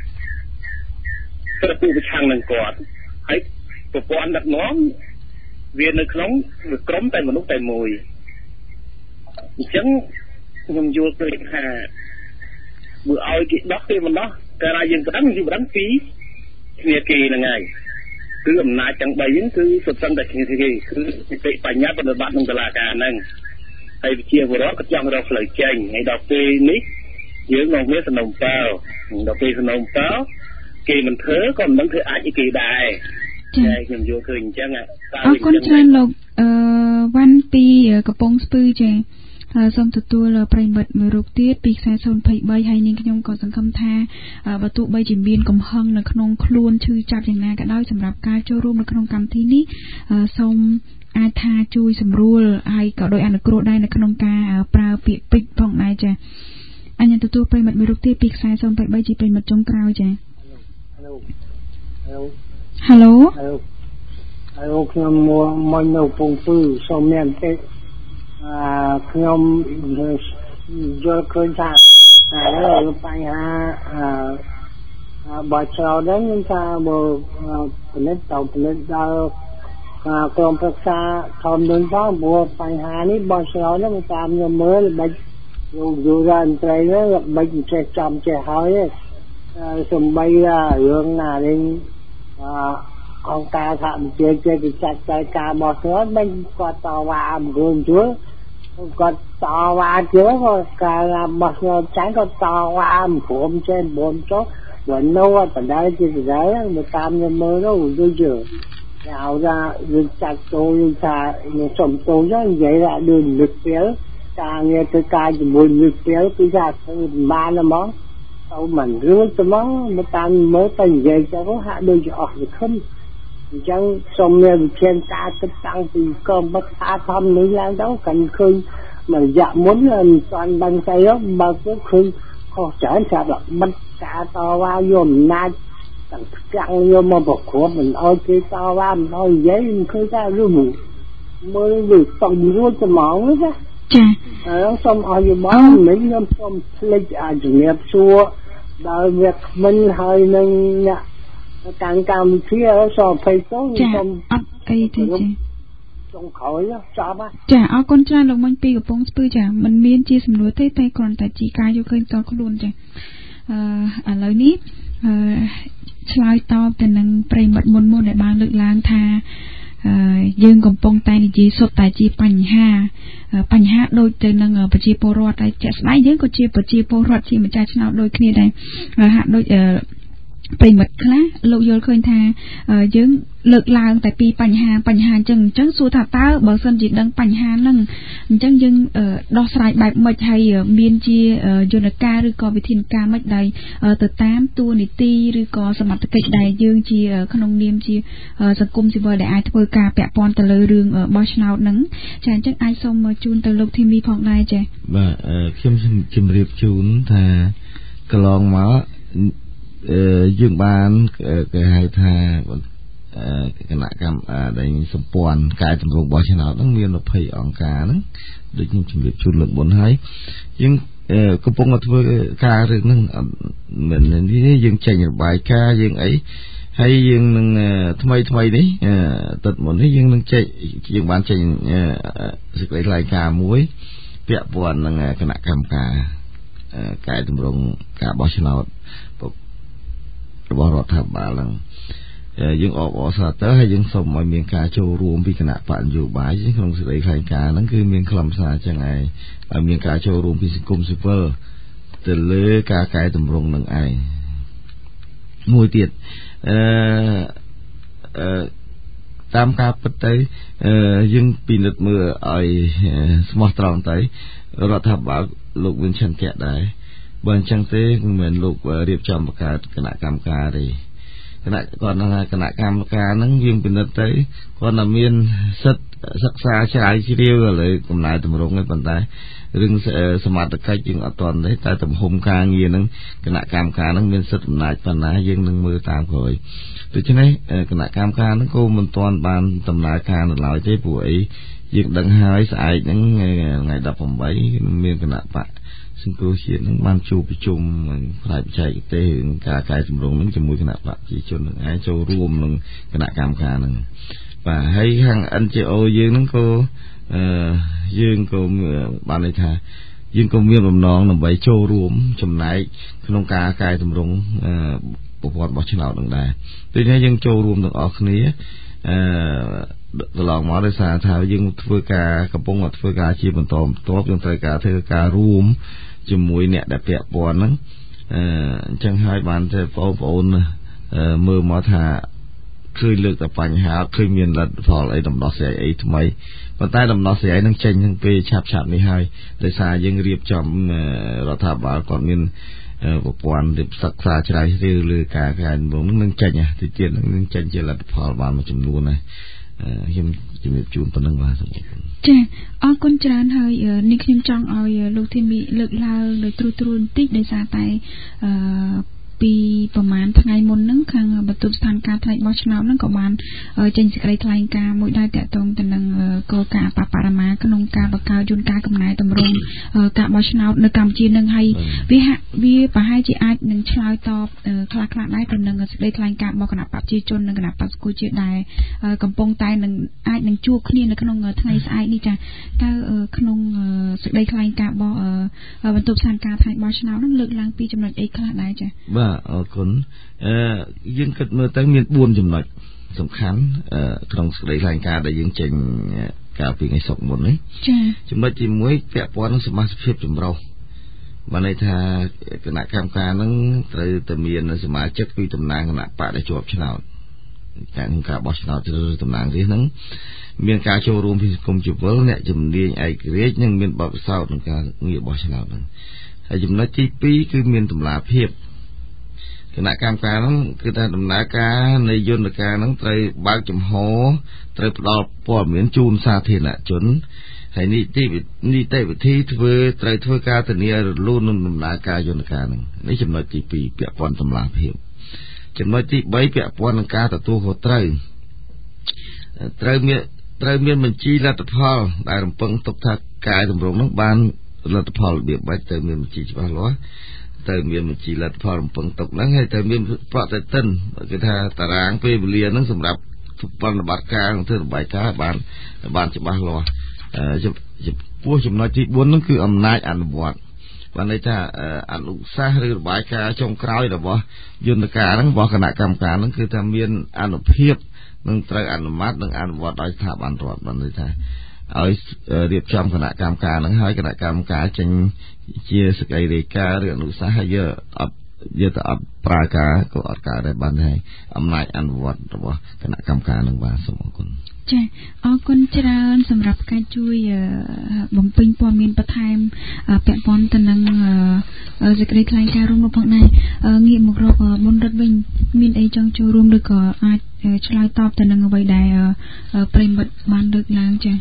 សិទ្ធិទូប្រឆាំងនឹងគាត់ហើយប្រព័ន្ធដឹកនាំវានៅក្នុងក្រុមតែមនុស្សតែមួយអញ្ចឹងខ្ញុំយល់ឃើញថាបើឲ្យគេដោះគេមិនដោះកាលណាយើងបណ្ដឹងយើងបណ្ដឹងពីគ្នាគេហ្នឹងហើយគឺអំណាចទាំងបីហ្នឹងគឺសុទ្ធសឹងតែគ្នាគេគឺនីតិបញ្ញត្តិប្រតិបត្តិនឹងតុលាការហ្នឹងហើយវិជាពលរដ្ឋក៏ចង់រកផ្លូវចេញហើយដល់ពេលនេះយើងមកមានសំណុំពើដល់ពេលសំណុំពើគេមិនធ្វើក៏មិនដឹងធ្វើអាចឲ្យគេដែរតែខ្ញុំយល់ឃើញអញ្ចឹងអរគុណច្រើនលោកអឺវ៉ាន់ពីកំពង់ស្ពឺចាសូមទទួលប្រិមិត្តមួយរូបទៀតពីខ្សែศูนย์ยี่สิบสามហើយនាងខ្ញុំក៏សង្ឃឹមថាបើទោះបីជាមានកំហឹងនៅក្នុងខ្លួនឈឺចាប់យ៉ាងណាក៏ដោយសម្រាប់ការចូលរួមនៅក្នុងកម្មវិធីនេះសូមអាចថាជួយសម្រួលហើយក៏ដោយអនុគ្រោះដែរនៅក្នុងការប្រើពាក្យពេចន៍ផងដែរចាអញ្ញទទួលប្រិមិត្តមួយរូបទៀតពីខ្សែศูนย์ยี่สิบสามជាប្រិមិត្តចុងក្រោយចាហៅឡូហៅឡូហើយខ្ញុំមកនៅពងពឺសូមមានទេអឺខ្ញុំយល់ឃើញថាហើយបញ្ហាអឺបើចូលដល់ខ្ញុំថាបើផលិតទៅផលិតដល់ក្រុមប្រឹក្សាធំនឹងផងព្រោះបញ្ហានេះបើចូលដល់តាមខ្ញុំមើលបាច់យកយូរ៉ានត្រីហ្នឹងបាច់ចេះចំចេះហើយសំបីរឿងណារៀងអឺអង្គការថាវិជាជាវិចារការការបោះឆ្នោតមិនគាត់តវ៉ាអំរួនជួលគាត់តវ៉ាជួលគាត់ការបោះឆ្នោតចាញ់គាត់តវ៉ាអំព្រមចេះបនចុះបើនៅអត់បណ្ដាជាស្ដីមកតាមខ្ញុំមើលទៅដូចជាเอาថាយើងចាច់ចូលយើងថាខ្ញុំសុំទោសនិយាយថាដូចលឹកពេលការងារធ្វើការជាមួយលឹកពេលគឺថាធ្វើបានហ្មងទៅមិនរួចហ្មងមកតាមមើលទៅនិយាយទៅហាក់ដូចជាអស់វិខិនអញ្ចឹងសូមមានវិធានការទឹកតាំងពីក្រុមបတ်ថាធម្មនេះឡើងទៅកាន់ឃើញមួយរយៈមុនមិនស្អាតដឹងស្អីបើគឺឃើញខុសច្រើនស្រាប់បတ်ការតវ៉ាយកអំណាចទាំងទាំងយកមកប្រគ្រប់មិនអោយគេតវ៉ាមិនអោយនិយាយមិនឃើញថារឿងមើលវាต้องរួចត្មងណាចាអើសូមអរយោបល់មិញខ្ញុំសូមភ្លេចអាចជំរាបសួរដល់វាគ្មិនហើយនឹងអ្នកតាំងកម្មវិធីសូមភ័យទៅសូមអត់អីទេចាចុងក្រោយចប់ចាអរគុណច្រើនលោកមិញពីកំពង់ស្ពឺចាมันមានជាសំណួរទេតែគ្រាន់តែជាការយកឃើញតខ្លួនចាអឺឥឡូវនេះអឺឆ្លើយតបទៅនឹងប្រិមិត្តមុនមុនដែលបានលើកឡើងថាយើងកំពុងតែនិយាយសុទ្ធតែជាបញ្ហាបញ្ហាដូចទៅនឹងប្រជាពលរដ្ឋហើយជាក់ស្ដែងយើងក៏ជាប្រជាពលរដ្ឋជាម្ចាស់ឆ្នោតដូចគ្នាដែរហាក់ដូចប្រិមិត្តខ្លះលោកយល់ឃើញថាយើងលើកឡើងតែពីបញ្ហាបញ្ហាអញ្ចឹងអញ្ចឹងសួរថាតើបើសិនជាដឹងបញ្ហាហ្នឹងអញ្ចឹងយើងដោះស្រាយបែបម៉េចហើយមានជាយន្តការឬក៏វិធានការម៉េចដែលទៅតាមទួលនីតិឬក៏សមត្ថកិច្ចដែលយើងជាក្នុងនាមជាសង្គមស៊ីវិលដែលអាចធ្វើការពាក់ព័ន្ធទៅលើរឿងបោះឆ្នោតហ្នឹងចាអញ្ចឹងអាចសូមជូនទៅលោកធីមីផងដែរចាបាទខ្ញុំជម្រាបជូនថាកន្លងមកយើងបានគេហៅថាគណៈកម្មដែលសម្ព័ន្ធកែតម្រង់បោះឆ្នោតហ្នឹងមានยี่สิบអង្គការហ្នឹងដូចខ្ញុំជម្រាបជូនលើកមុនហើយយើងកំពុងតែធ្វើការរឿងហ្នឹងមិននេះយើងចេញរបាយការណ៍យើងអីហើយយើងនឹងថ្មីថ្មីនេះទឹកមុននេះយើងនឹងចេញយើងបានចេញសេចក្តីថ្លែងការណ៍មួយពាក់ព័ន្ធនឹងគណៈកម្មការកែតម្រង់ការបោះឆ្នោតរបស់រដ្ឋាភិបាលហ្នឹងយើងអបអរសាទរហើយយើងសូមឲ្យមានការចូលរួមពីគណៈបកនយោបាយក្នុងសេចក្តីថ្លែងការណ៍ហ្នឹងគឺមានខ្លឹមសារចឹងឯងឲ្យមានការចូលរួមពីសង្គមស៊ីវិលទៅលើការកែតម្រង់នឹងឯងមួយទៀតអឺអឺតាមការពិតទៅយើងពិនិត្យមើលឲ្យស្មោះត្រង់ទៅរដ្ឋាភិបាលលោកមានឆន្ទៈដែរបើអញ្ចឹងទេមិនមែនលោករៀបចំបង្កើតគណៈកម្មការទេគណៈគាត់ថាគណៈកម្មការហ្នឹងយើងពិនិត្យទៅគាត់តែមានសិទ្ធិសិក្សាឆ្លើយជ្រាវឥឡូវកំណែតម្រង់ហ្នឹងប៉ុន្តែរឿងសមត្ថកិច្ចយើងអត់ទាន់ទេតែទំហំការងារហ្នឹងគណៈកម្មការហ្នឹងមានសិទ្ធិអំណាចប៉ុណ្ណាយើងនឹងមើលតាមក្រោយដូច្នេះគណៈកម្មការហ្នឹងក៏មិនទាន់បានដំណើរការនៅឡើយទេព្រោះអីយើងដឹងហើយស្អែកហ្នឹងថ្ងៃដប់ប្រាំបីមានគណៈបកសង្គ្រោះជាតិហ្នឹងបានជួបប្រជុំផ្នែកបច្ចេកទេសការកែសម្រួលហ្នឹងជាមួយគណៈបកប្រជាជននឹងឯងចូលរួមនឹងគណៈកម្មការហ្នឹងបាទហើយខាង เอ็น จี โอ យើងហ្នឹងក៏អឺយើងក៏បានន័យថាយើងក៏មានបំណងដើម្បីចូលរួមចំណែកក្នុងការកែតម្រង់ប្រព័ន្ធបោះឆ្នោតនឹងដែរដូច្នេះយើងចូលរួមទាំងអស់គ្នាអឺកន្លងមកដោយសារថាយើងធ្វើការកំពុងធ្វើការជាបន្តបន្ទាប់យើងត្រូវការធ្វើការរួមជាមួយអ្នកដែលពាក់ព័ន្ធហ្នឹងអឺអញ្ចឹងហើយបានតែបងប្អូនមើលមកថាឃើញលើកតែបញ្ហាឃើញមានលទ្ធផលអីដំណោះស្រាយអីថ្មីប៉ុន្តែដំណោះស្រាយនឹងចេញទាំងពេលឆាប់ឆាប់នេះហើយដោយសារយើងរៀបចំរដ្ឋាភិបាលគាត់មានប្រព័ន្ធរៀបសិក្សាជ្រៅជ្រៅលើការកែតម្រង់នឹងចេញទៅទៀតនឹងចេញជាលទ្ធផលបានមួយចំនួនហើយខ្ញុំជំរាបជូនប៉ុណ្ណឹងបាទចាអរគុណច្រើនហើយនេះខ្ញុំចង់ឲ្យលោកធីមីលើកឡើងដោយត្រួសត្រាយបន្តិចដោយសារតែអឺពីប្រហែលថ្ងៃមុនហ្នឹងខាងបន្ទប់ស្ថានភាពថ្នាក់បោះឆ្នោតហ្នឹងក៏បានចេញសេចក្តីថ្លែងការណ៍មួយដែរតាក់ទងទៅនឹងគោលការណ៍បបរមាក្នុងការបង្កើតយន្តការកំណែតម្រង់ការបោះឆ្នោតនៅកម្ពុជានឹងហើយវាហាក់វាប្រហែលជាអាចនឹងឆ្លើយតបខ្លះខ្លះដែរទៅនឹងសេចក្តីថ្លែងការណ៍របស់គណៈបព្វជិជននិងគណៈបព្វសង្គមជាតិដែរកំពុងតែនឹងអាចនឹងជួបគ្នានៅក្នុងថ្ងៃស្អែកនេះចាតើក្នុងសេចក្តីថ្លែងការណ៍របស់បន្ទប់ស្ថានភាពថ្នាក់បោះឆ្នោតហ្នឹងលើកឡើងពីចំណុចអីខ្លះដែរចាបាទអរគុណអឺយើងគិតមើលទៅមានបួនចំណុចសំខាន់ក្នុងសេចក្តីថ្លែងការណ៍ដែលយើងចេញកាលពីថ្ងៃសុក្រមុននេះចា៎ចំណុចទីមួយពាក់ព័ន្ធនឹងសមាជិកភាពចម្រុះបានន័យថាគណៈកម្មការហ្នឹងត្រូវតែមានសមាជិកពីតំណាងគណៈបកដែលជាប់ឆ្នោតការក្នុងការបោះឆ្នោតជ្រើសរើសតំណាងរាស្ត្រហ្នឹងមានការចូលរួមពីសង្គមជីវិលអ្នកជំនាញឯករាជ្យនិងមានបទពិសោធន៍ក្នុងការងារបោះឆ្នោតហ្នឹងហើយចំណុចទីពីរគឺមានតម្លាភាពគណៈកម្មការហ្នឹងគឺថាដំណើរការនៃយន្តការហ្នឹងត្រូវបើកចំហត្រូវផ្ដល់ព័ត៌មានជូនសាធារណជនហើយនីតិនីតិវិធីធ្វើត្រូវធ្វើការធានារលូននឹងដំណើរការយន្តការហ្នឹងនេះចំណុចទីពីរពាក់ព័ន្ធតម្លាភាពចំណុចទីបីពាក់ព័ន្ធនឹងការទទួលខុសត្រូវត្រូវមានត្រូវមានបញ្ជីលទ្ធផលដែលរំពឹងទុកថាការតម្រង់ហ្នឹងបានលទ្ធផលរបៀបបាច់ត្រូវមានបញ្ជីច្បាស់លាស់ត្រូវមានបញ្ជីលទ្ធផលរំពឹងទុកហ្នឹងហើយត្រូវមានប្រតិទិនគេថាតារាងពេលវេលាហ្នឹងសម្រាប់ប្រតិបត្តិការធ្វើរបាយការណ៍បានបានច្បាស់លាស់ចំពោះចំណុចទីបួនហ្នឹងគឺអំណាចអនុវត្តបានន័យថាអនុសាសន៍ឬរបាយការណ៍ចុងក្រោយរបស់យន្តការហ្នឹងរបស់គណៈកម្មការហ្នឹងគឺថាមានអនុភាពនឹងត្រូវអនុម័តនិងអនុវត្តដោយស្ថាប័នរដ្ឋបានន័យថាឲ្យរៀបចំគណៈកម្មការហ្នឹងហើយគណៈកម្មការចេញជាសេចក្តីរាយការណ៍ឬអនុសាសន៍ហើយយកអត់យកទៅអត់ប្រើការក៏អត់កើតដែរបានហើយអំណាចអនុវត្តរបស់គណៈកម្មការហ្នឹងបាទសូមអរគុណចា៎អរគុណច្រើនសម្រាប់ការជួយបំពេញព័ត៌មានបន្ថែមពាក់ព័ន្ធទៅនឹងសេចក្តីថ្លែងការណ៍រួមនោះផងដែរងាកមករកមុនរត់វិញមានអីចង់ចូលរួមឬក៏អាចឆ្លើយតបទៅនឹងអ្វីដែលប្រិមិត្តបានលើកឡើងចា៎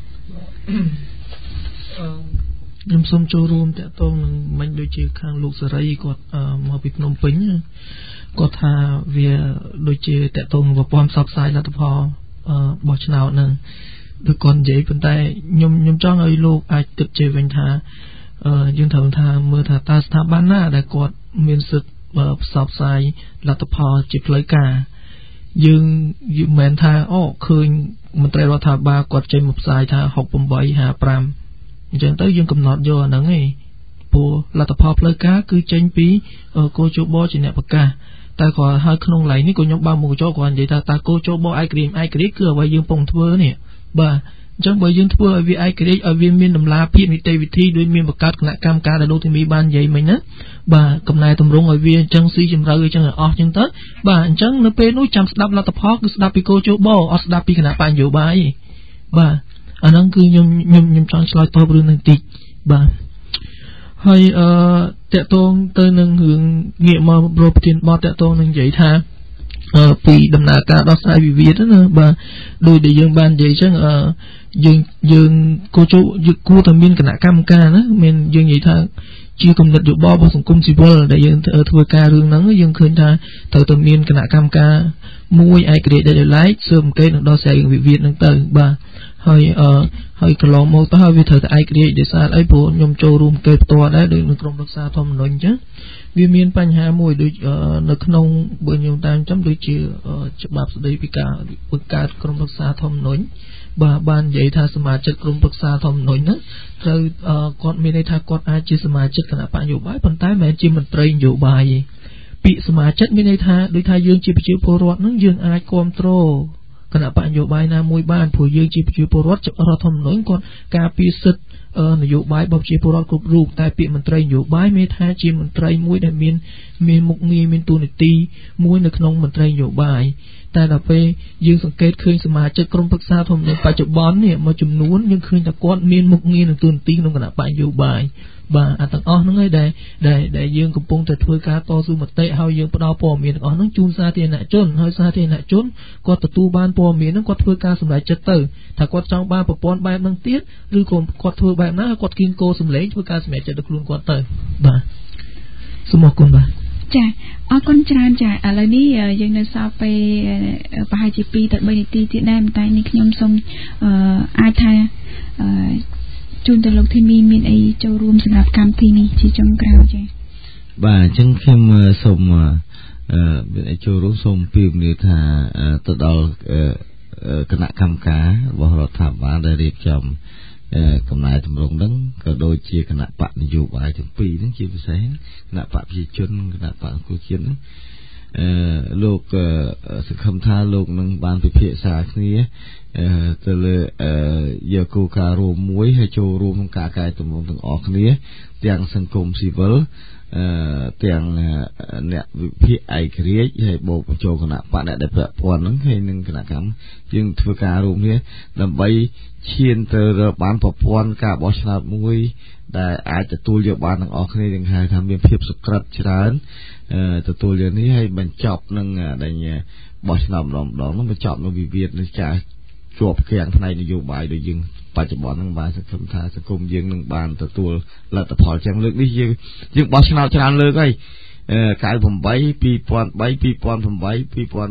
ខ្ញុំសូមចូលរួមតាក់ទងនឹងមិញដូចជាខាងលោកសេរីគាត់មកពីភ្នំពេញគាត់ថាវាដូចជាតាក់ទងប្រព័ន្ធផ្សព្វផ្សាយលទ្ធផលបោះឆ្នោតហ្នឹងដូចគាត់និយាយប៉ុន្តែខ្ញុំខ្ញុំចង់ឲ្យលោកអាចគិតជាវិញថាយើងត្រូវថាមើលថាតើស្ថាប័នណាដែលគាត់មានសិទ្ធិផ្សព្វផ្សាយលទ្ធផលជាផ្លូវការយើងមិនមែនថាអូឃើញមន្ត្រីរដ្ឋាភិបាលគាត់ចេញមកផ្សាយថាហុកប្រាំបី ហាប្រាំអញ្ចឹងទៅយើងកំណត់យកអាហ្នឹងឯងព្រោះលទ្ធផលផ្លូវការគឺចេញពីគោជបជាអ្នកប្រកាសតែគាត់ហើយក្នុងឡៃនេះក៏ខ្ញុំបើកមុខកញ្ចក់គាត់និយាយថាតើគោជបឯករាជ្យឯករាជ្យគឺអ្វីយើងកំពុងធ្វើនេះបាទអញ្ចឹងបើយើងធ្វើឲ្យវាឯករាជ្យឲ្យវាមានតម្លាភាពនីតិវិធីដោយមានបង្កើតគណៈកម្មការដែលលោកធីមីបាននិយាយមិញណាបាទកំណែតម្រង់ឲ្យវាអញ្ចឹងស៊ីជម្រៅអញ្ចឹងអស់អញ្ចឹងទៅបាទអញ្ចឹងនៅពេលនោះចាំស្ដាប់លទ្ធផលគឺស្ដាប់ពីគោជបអត់ស្ដាប់ពីគណៈបញ្ញយោបាយទេបាទអាហ្នឹងគឺខ្ញុំខ្ញុំខ្ញុំចង់ឆ្លើយតបរឿងនេះតិចបាទហើយអឺតកតងទៅនឹងរឿងងាកមកប្រធានបទតកតងនឹងនិយាយថាអឺពីដំណើរការដោះស្រាយវិវាទណាបាទដោយដែលយើងបាននិយាយអញ្ចឹងអឺយើងយើងគួរយើងគួរតែមានគណៈកម្មការណាមានយើងនិយាយថាជាគំនិតយោបល់របស់សង្គមស៊ីវិលដែលយើងធ្វើការរឿងហ្នឹងយើងឃើញថាត្រូវតែមានគណៈកម្មការមួយឯករាជ្យដែលឡែកស៊ើបអង្កេតនឹងដោះស្រាយវិវាទនឹងទៅបាទហើយអឺហើយកន្លងមកទៅហើយវាត្រូវតែឯករាជ្យដោយសារអីព្រោះខ្ញុំចូលរួមអង្កេតផ្ទាល់ដែរដោយនៅក្រុមរក្សាធម្មនុញ្ញអញ្ចឹងវាមានបញ្ហាមួយដូចនៅក្នុងបើខ្ញុំតាមចាំដូចជាច្បាប់ស្តីពីការបង្កើតក្រុមរក្សាធម្មនុញ្ញបាទបាននិយាយថាសមាជិកក្រុមប្រឹក្សាធម្មនុញ្ញហ្នឹងត្រូវគាត់មានន័យថាគាត់អាចជាសមាជិកគណៈបកនយោបាយប៉ុន្តែមិនមែនជាមន្ត្រីនយោបាយទេពាក្យសមាជិកមានន័យថាដូចថាយើងជាប្រជាពលរដ្ឋហ្នឹងយើងអាចគ្រប់គ្រងគណៈបកនយោបាយណាមួយបានព្រោះយើងជាប្រជាពលរដ្ឋរដ្ឋធម្មនុញ្ញគាត់ការពារសិទ្ធិនយោបាយរបស់ប្រជាពលរដ្ឋគ្រប់រូបតែពាក្យមន្ត្រីនយោបាយមានថាជាមន្ត្រីមួយដែលមានមានមុខងារមានតួនាទីមួយនៅក្នុងមន្ត្រីនយោបាយតែដល់ពេលយើងសង្កេតឃើញសមាជិកក្រុមប្រឹក្សាធម្មនុញ្ញបច្ចុប្បន្ននេះមួយចំនួនយើងឃើញថាគាត់មានមុខងារនិងតួនាទីក្នុងគណៈបកនយោបាយបាទអាទាំងអស់ហ្នឹងឯងដែលដែលដែលយើងកំពុងតែធ្វើការតស៊ូមតិហើយយើងផ្ដល់ព័ត៌មានទាំងអស់ហ្នឹងជូនសាធារណជនហើយសាធារណជនគាត់ទទួលបានព័ត៌មានហ្នឹងគាត់ធ្វើការសម្រេចចិត្តទៅថាគាត់ចង់បានប្រព័ន្ធបែបហ្នឹងទៀតឬក៏គាត់ធ្វើបែបណាគាត់គៀងគោសម្លេងធ្វើការសម្រេចចិត្តដល់ខ្លួនគាត់ទៅបាទសូមអរគុណបាទចាអរគុណច្រើនចាឥឡូវនេះយើងនៅសល់ពេលប្រហែលជាពីរទៅបីនាទីទៀតដែរតែនេះខ្ញុំសូមអាចថាជូនទៅលោកធីមីមានអីចូលរួមសម្រាប់កម្មវិធីនេះជាចុងក្រោយចាបាទអញ្ចឹងខ្ញុំសូមមានអីចូលរួមសូមពៀមនាថាទៅដល់គណៈកម្មការរបស់រដ្ឋាភិបាលដែលរៀបចំកំណែតម្រង់ហ្នឹងក៏ដូចជាគណៈបកនយោបាយទាំងពីរហ្នឹងជាពិសេសគណៈបកប្រជាជនគណៈបកអង្គជាតិហ្នឹងអឺលោកសង្ឃឹមថាលោកនឹងបានពិភាក្សាគ្នាទៅលើយកគោលការណ៍រួមមួយហើយចូលរួមក្នុងការកែតម្រង់ទាំងអស់គ្នាទាំងសង្គមស៊ីវិលអឺទាំងអ្នកវិភាគឯករាជ្យហើយបូកបញ្ចូលគណៈបកអ្នកដែលពាក់ព័ន្ធហ្នឹងហើយនឹងគណៈកម្មយើងធ្វើការរួមគ្នាដើម្បីឈានទៅរកបានប្រព័ន្ធការបោះឆ្នោតមួយដែលអាចទទួលយកបានទាំងអស់គ្នាយើងហៅថាមានភាពសុក្រិតច្រើនទទួលយកនេះហើយបញ្ចប់នឹងដែលបោះឆ្នោតម្ដងម្ដងនោះបញ្ចប់នៅវិវាទនៃការជាប់គាំងផ្នែកនយោបាយដូចយើងបច្ចុប្បន្នហ្នឹងបានសង្ឃឹមថាសង្គមយើងនឹងបានទទួលលទ្ធផលចឹងលើកនេះយើងយើងបោះឆ្នោតច្រើនលើកហើយកាយ8 2003 2008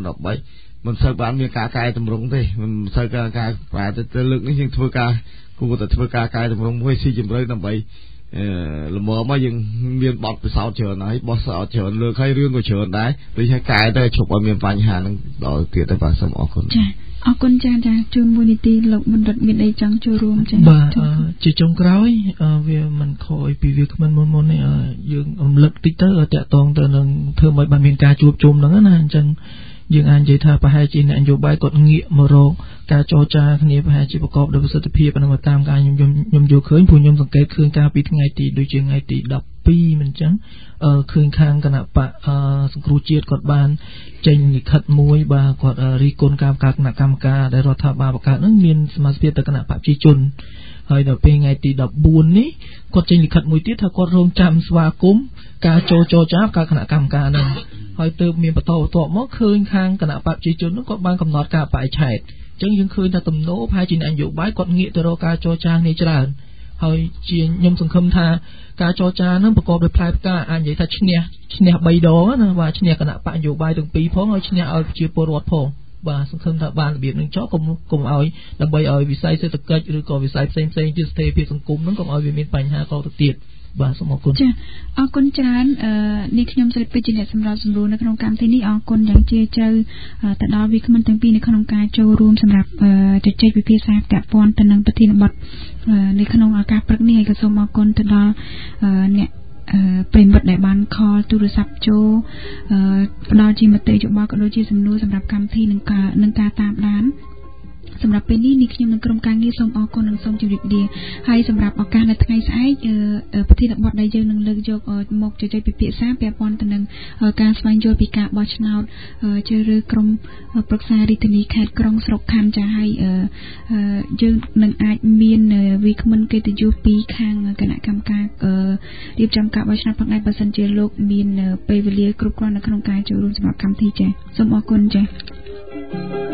2013មិនសូវបានមានការកែតម្រង់ទេមិនសូវការការប្រែទៅលើកនេះយើងធ្វើការគួរតែធ្វើការកែតម្រង់មួយស៊ីជម្រៅដើម្បីអឺល្មមមកយើងមានបទពិសោធន៍ច្រើនហើយបោះសោតច្រើនលើកហើយរឿងក៏ច្រើនដែរដូចហើយកែទៅជប់ឲ្យមានបញ្ហាហ្នឹងដល់ទៀតទៅបាទសូមអរគុណចាអរគុណចាចាជូនមួយនាទីលោកបណ្ឌិតមានអីចង់ចូលរួមចាបាទជាចុងក្រោយវាមិនខុសពីវាគ្មិនមុនមុននេះយើងរំលឹកតិចទៅតាក់ទងទៅនឹងធ្វើឲ្យបានមានការជួបជុំហ្នឹងណាអញ្ចឹងយើងអាចនិយាយថាប្រហែលជាអ្នកនយោបាយគាត់ងាកមករកការចរចាគ្នាប្រហែលជាប្រកបដោយប្រសិទ្ធភាពហ្នឹងតាមការខ្ញុំខ្ញុំយកឃើញព្រោះខ្ញុំសង្កេតឃើញការពីថ្ងៃទីដូចជាថ្ងៃទីដប់ពីរមិនអញ្ចឹងអឺឃើញខាងគណៈបកសង្គ្រោះជាតិគាត់បានចេញលិខិតមួយបាទគាត់រីគុណការបង្កើតគណៈកម្មការដែលរដ្ឋាភិបាលបង្កើតហ្នឹងមានសមាជិកទៅគណៈបកប្រជាជនហើយដល់ពេលថ្ងៃទីដប់បួននេះគាត់ចេញលិខិតមួយទៀតថាគាត់រងចាំស្វាគមន៍ការចូលចរចាការគណៈកម្មការហ្នឹងហើយទើបមានបន្តបន្ទាប់មកឃើញខាងគណៈបកប្រជាជនហ្នឹងគាត់បានកំណត់ការបរិច្ឆេទអញ្ចឹងយើងឃើញថាទំនោរប្រហែលជានយោបាយគាត់ងាកទៅរកការចរចានេះច្រើនហើយជាខ្ញុំសង្ឃឹមថាការចរចាហ្នឹងប្រកបដោយផ្លែផ្កាអាចនិយាយថាឈ្នះឈ្នះបីដងណាបាទឈ្នះគណៈបកនយោបាយទាំងពីរផងហើយឈ្នះឲ្យប្រជាពលរដ្ឋផងបាទសង្ឃឹមថាបានរបៀបនឹងចោលកុំកុំឲ្យដើម្បីឲ្យវិស័យសេដ្ឋកិច្ចឬក៏វិស័យផ្សេងផ្សេងជាស្ថិរភាពសង្គមហ្នឹងកុំឲ្យវាមានបញ្ហាតទៅទៀតបាទសូមអរគុណចាអរគុណច្រើនអឺនេះខ្ញុំស្រីពេជ្រជាអ្នកសម្របសម្រួលនៅក្នុងកម្មវិធីនេះអរគុណយ៉ាងជ្រាលជ្រៅទៅដល់វាគ្មិនទាំងពីរនៅក្នុងការចូលរួមសម្រាប់ជជែកវិភាសាពាក់ព័ន្ធទៅនឹងប្រធានបទនៅក្នុងឱកាសព្រឹកនេះហើយក៏សូមអរគុណទៅដល់អ្នកប្រិមិត្តដែលបានខលទូរស័ព្ទចូលផ្ដល់ជាមតិយោបល់ក៏ដូចជាសំណួរសម្រាប់កម្មវិធីនឹងការនឹងការតាមដានសម្រាប់ពេលនេះនេះខ្ញុំនឹងក្រុមការងារសូមអរគុណនិងសូមជម្រាបលាហើយសម្រាប់ឱកាសនៅថ្ងៃស្អែកប្រធានបទដែលយើងនឹងលើកយកមកជជែកពិភាក្សាពាក់ព័ន្ធទៅនឹងការស្វែងយល់ពីការបោះឆ្នោតជ្រើសរើសក្រុមប្រឹក្សារាជធានីខេត្តក្រុងស្រុកខណ្ឌចាស់ហើយយើងនឹងអាចមានវាគ្មិនកិត្តិយសពីខាងគណៈកម្មការរៀបចំការបោះឆ្នោតផងដែរបើសិនជាលោកមានពេលវេលាគ្រប់គ្រាន់នៅក្នុងការចូលរួមសម្រាប់កម្មវិធីចា៎សូមអរគុណចា៎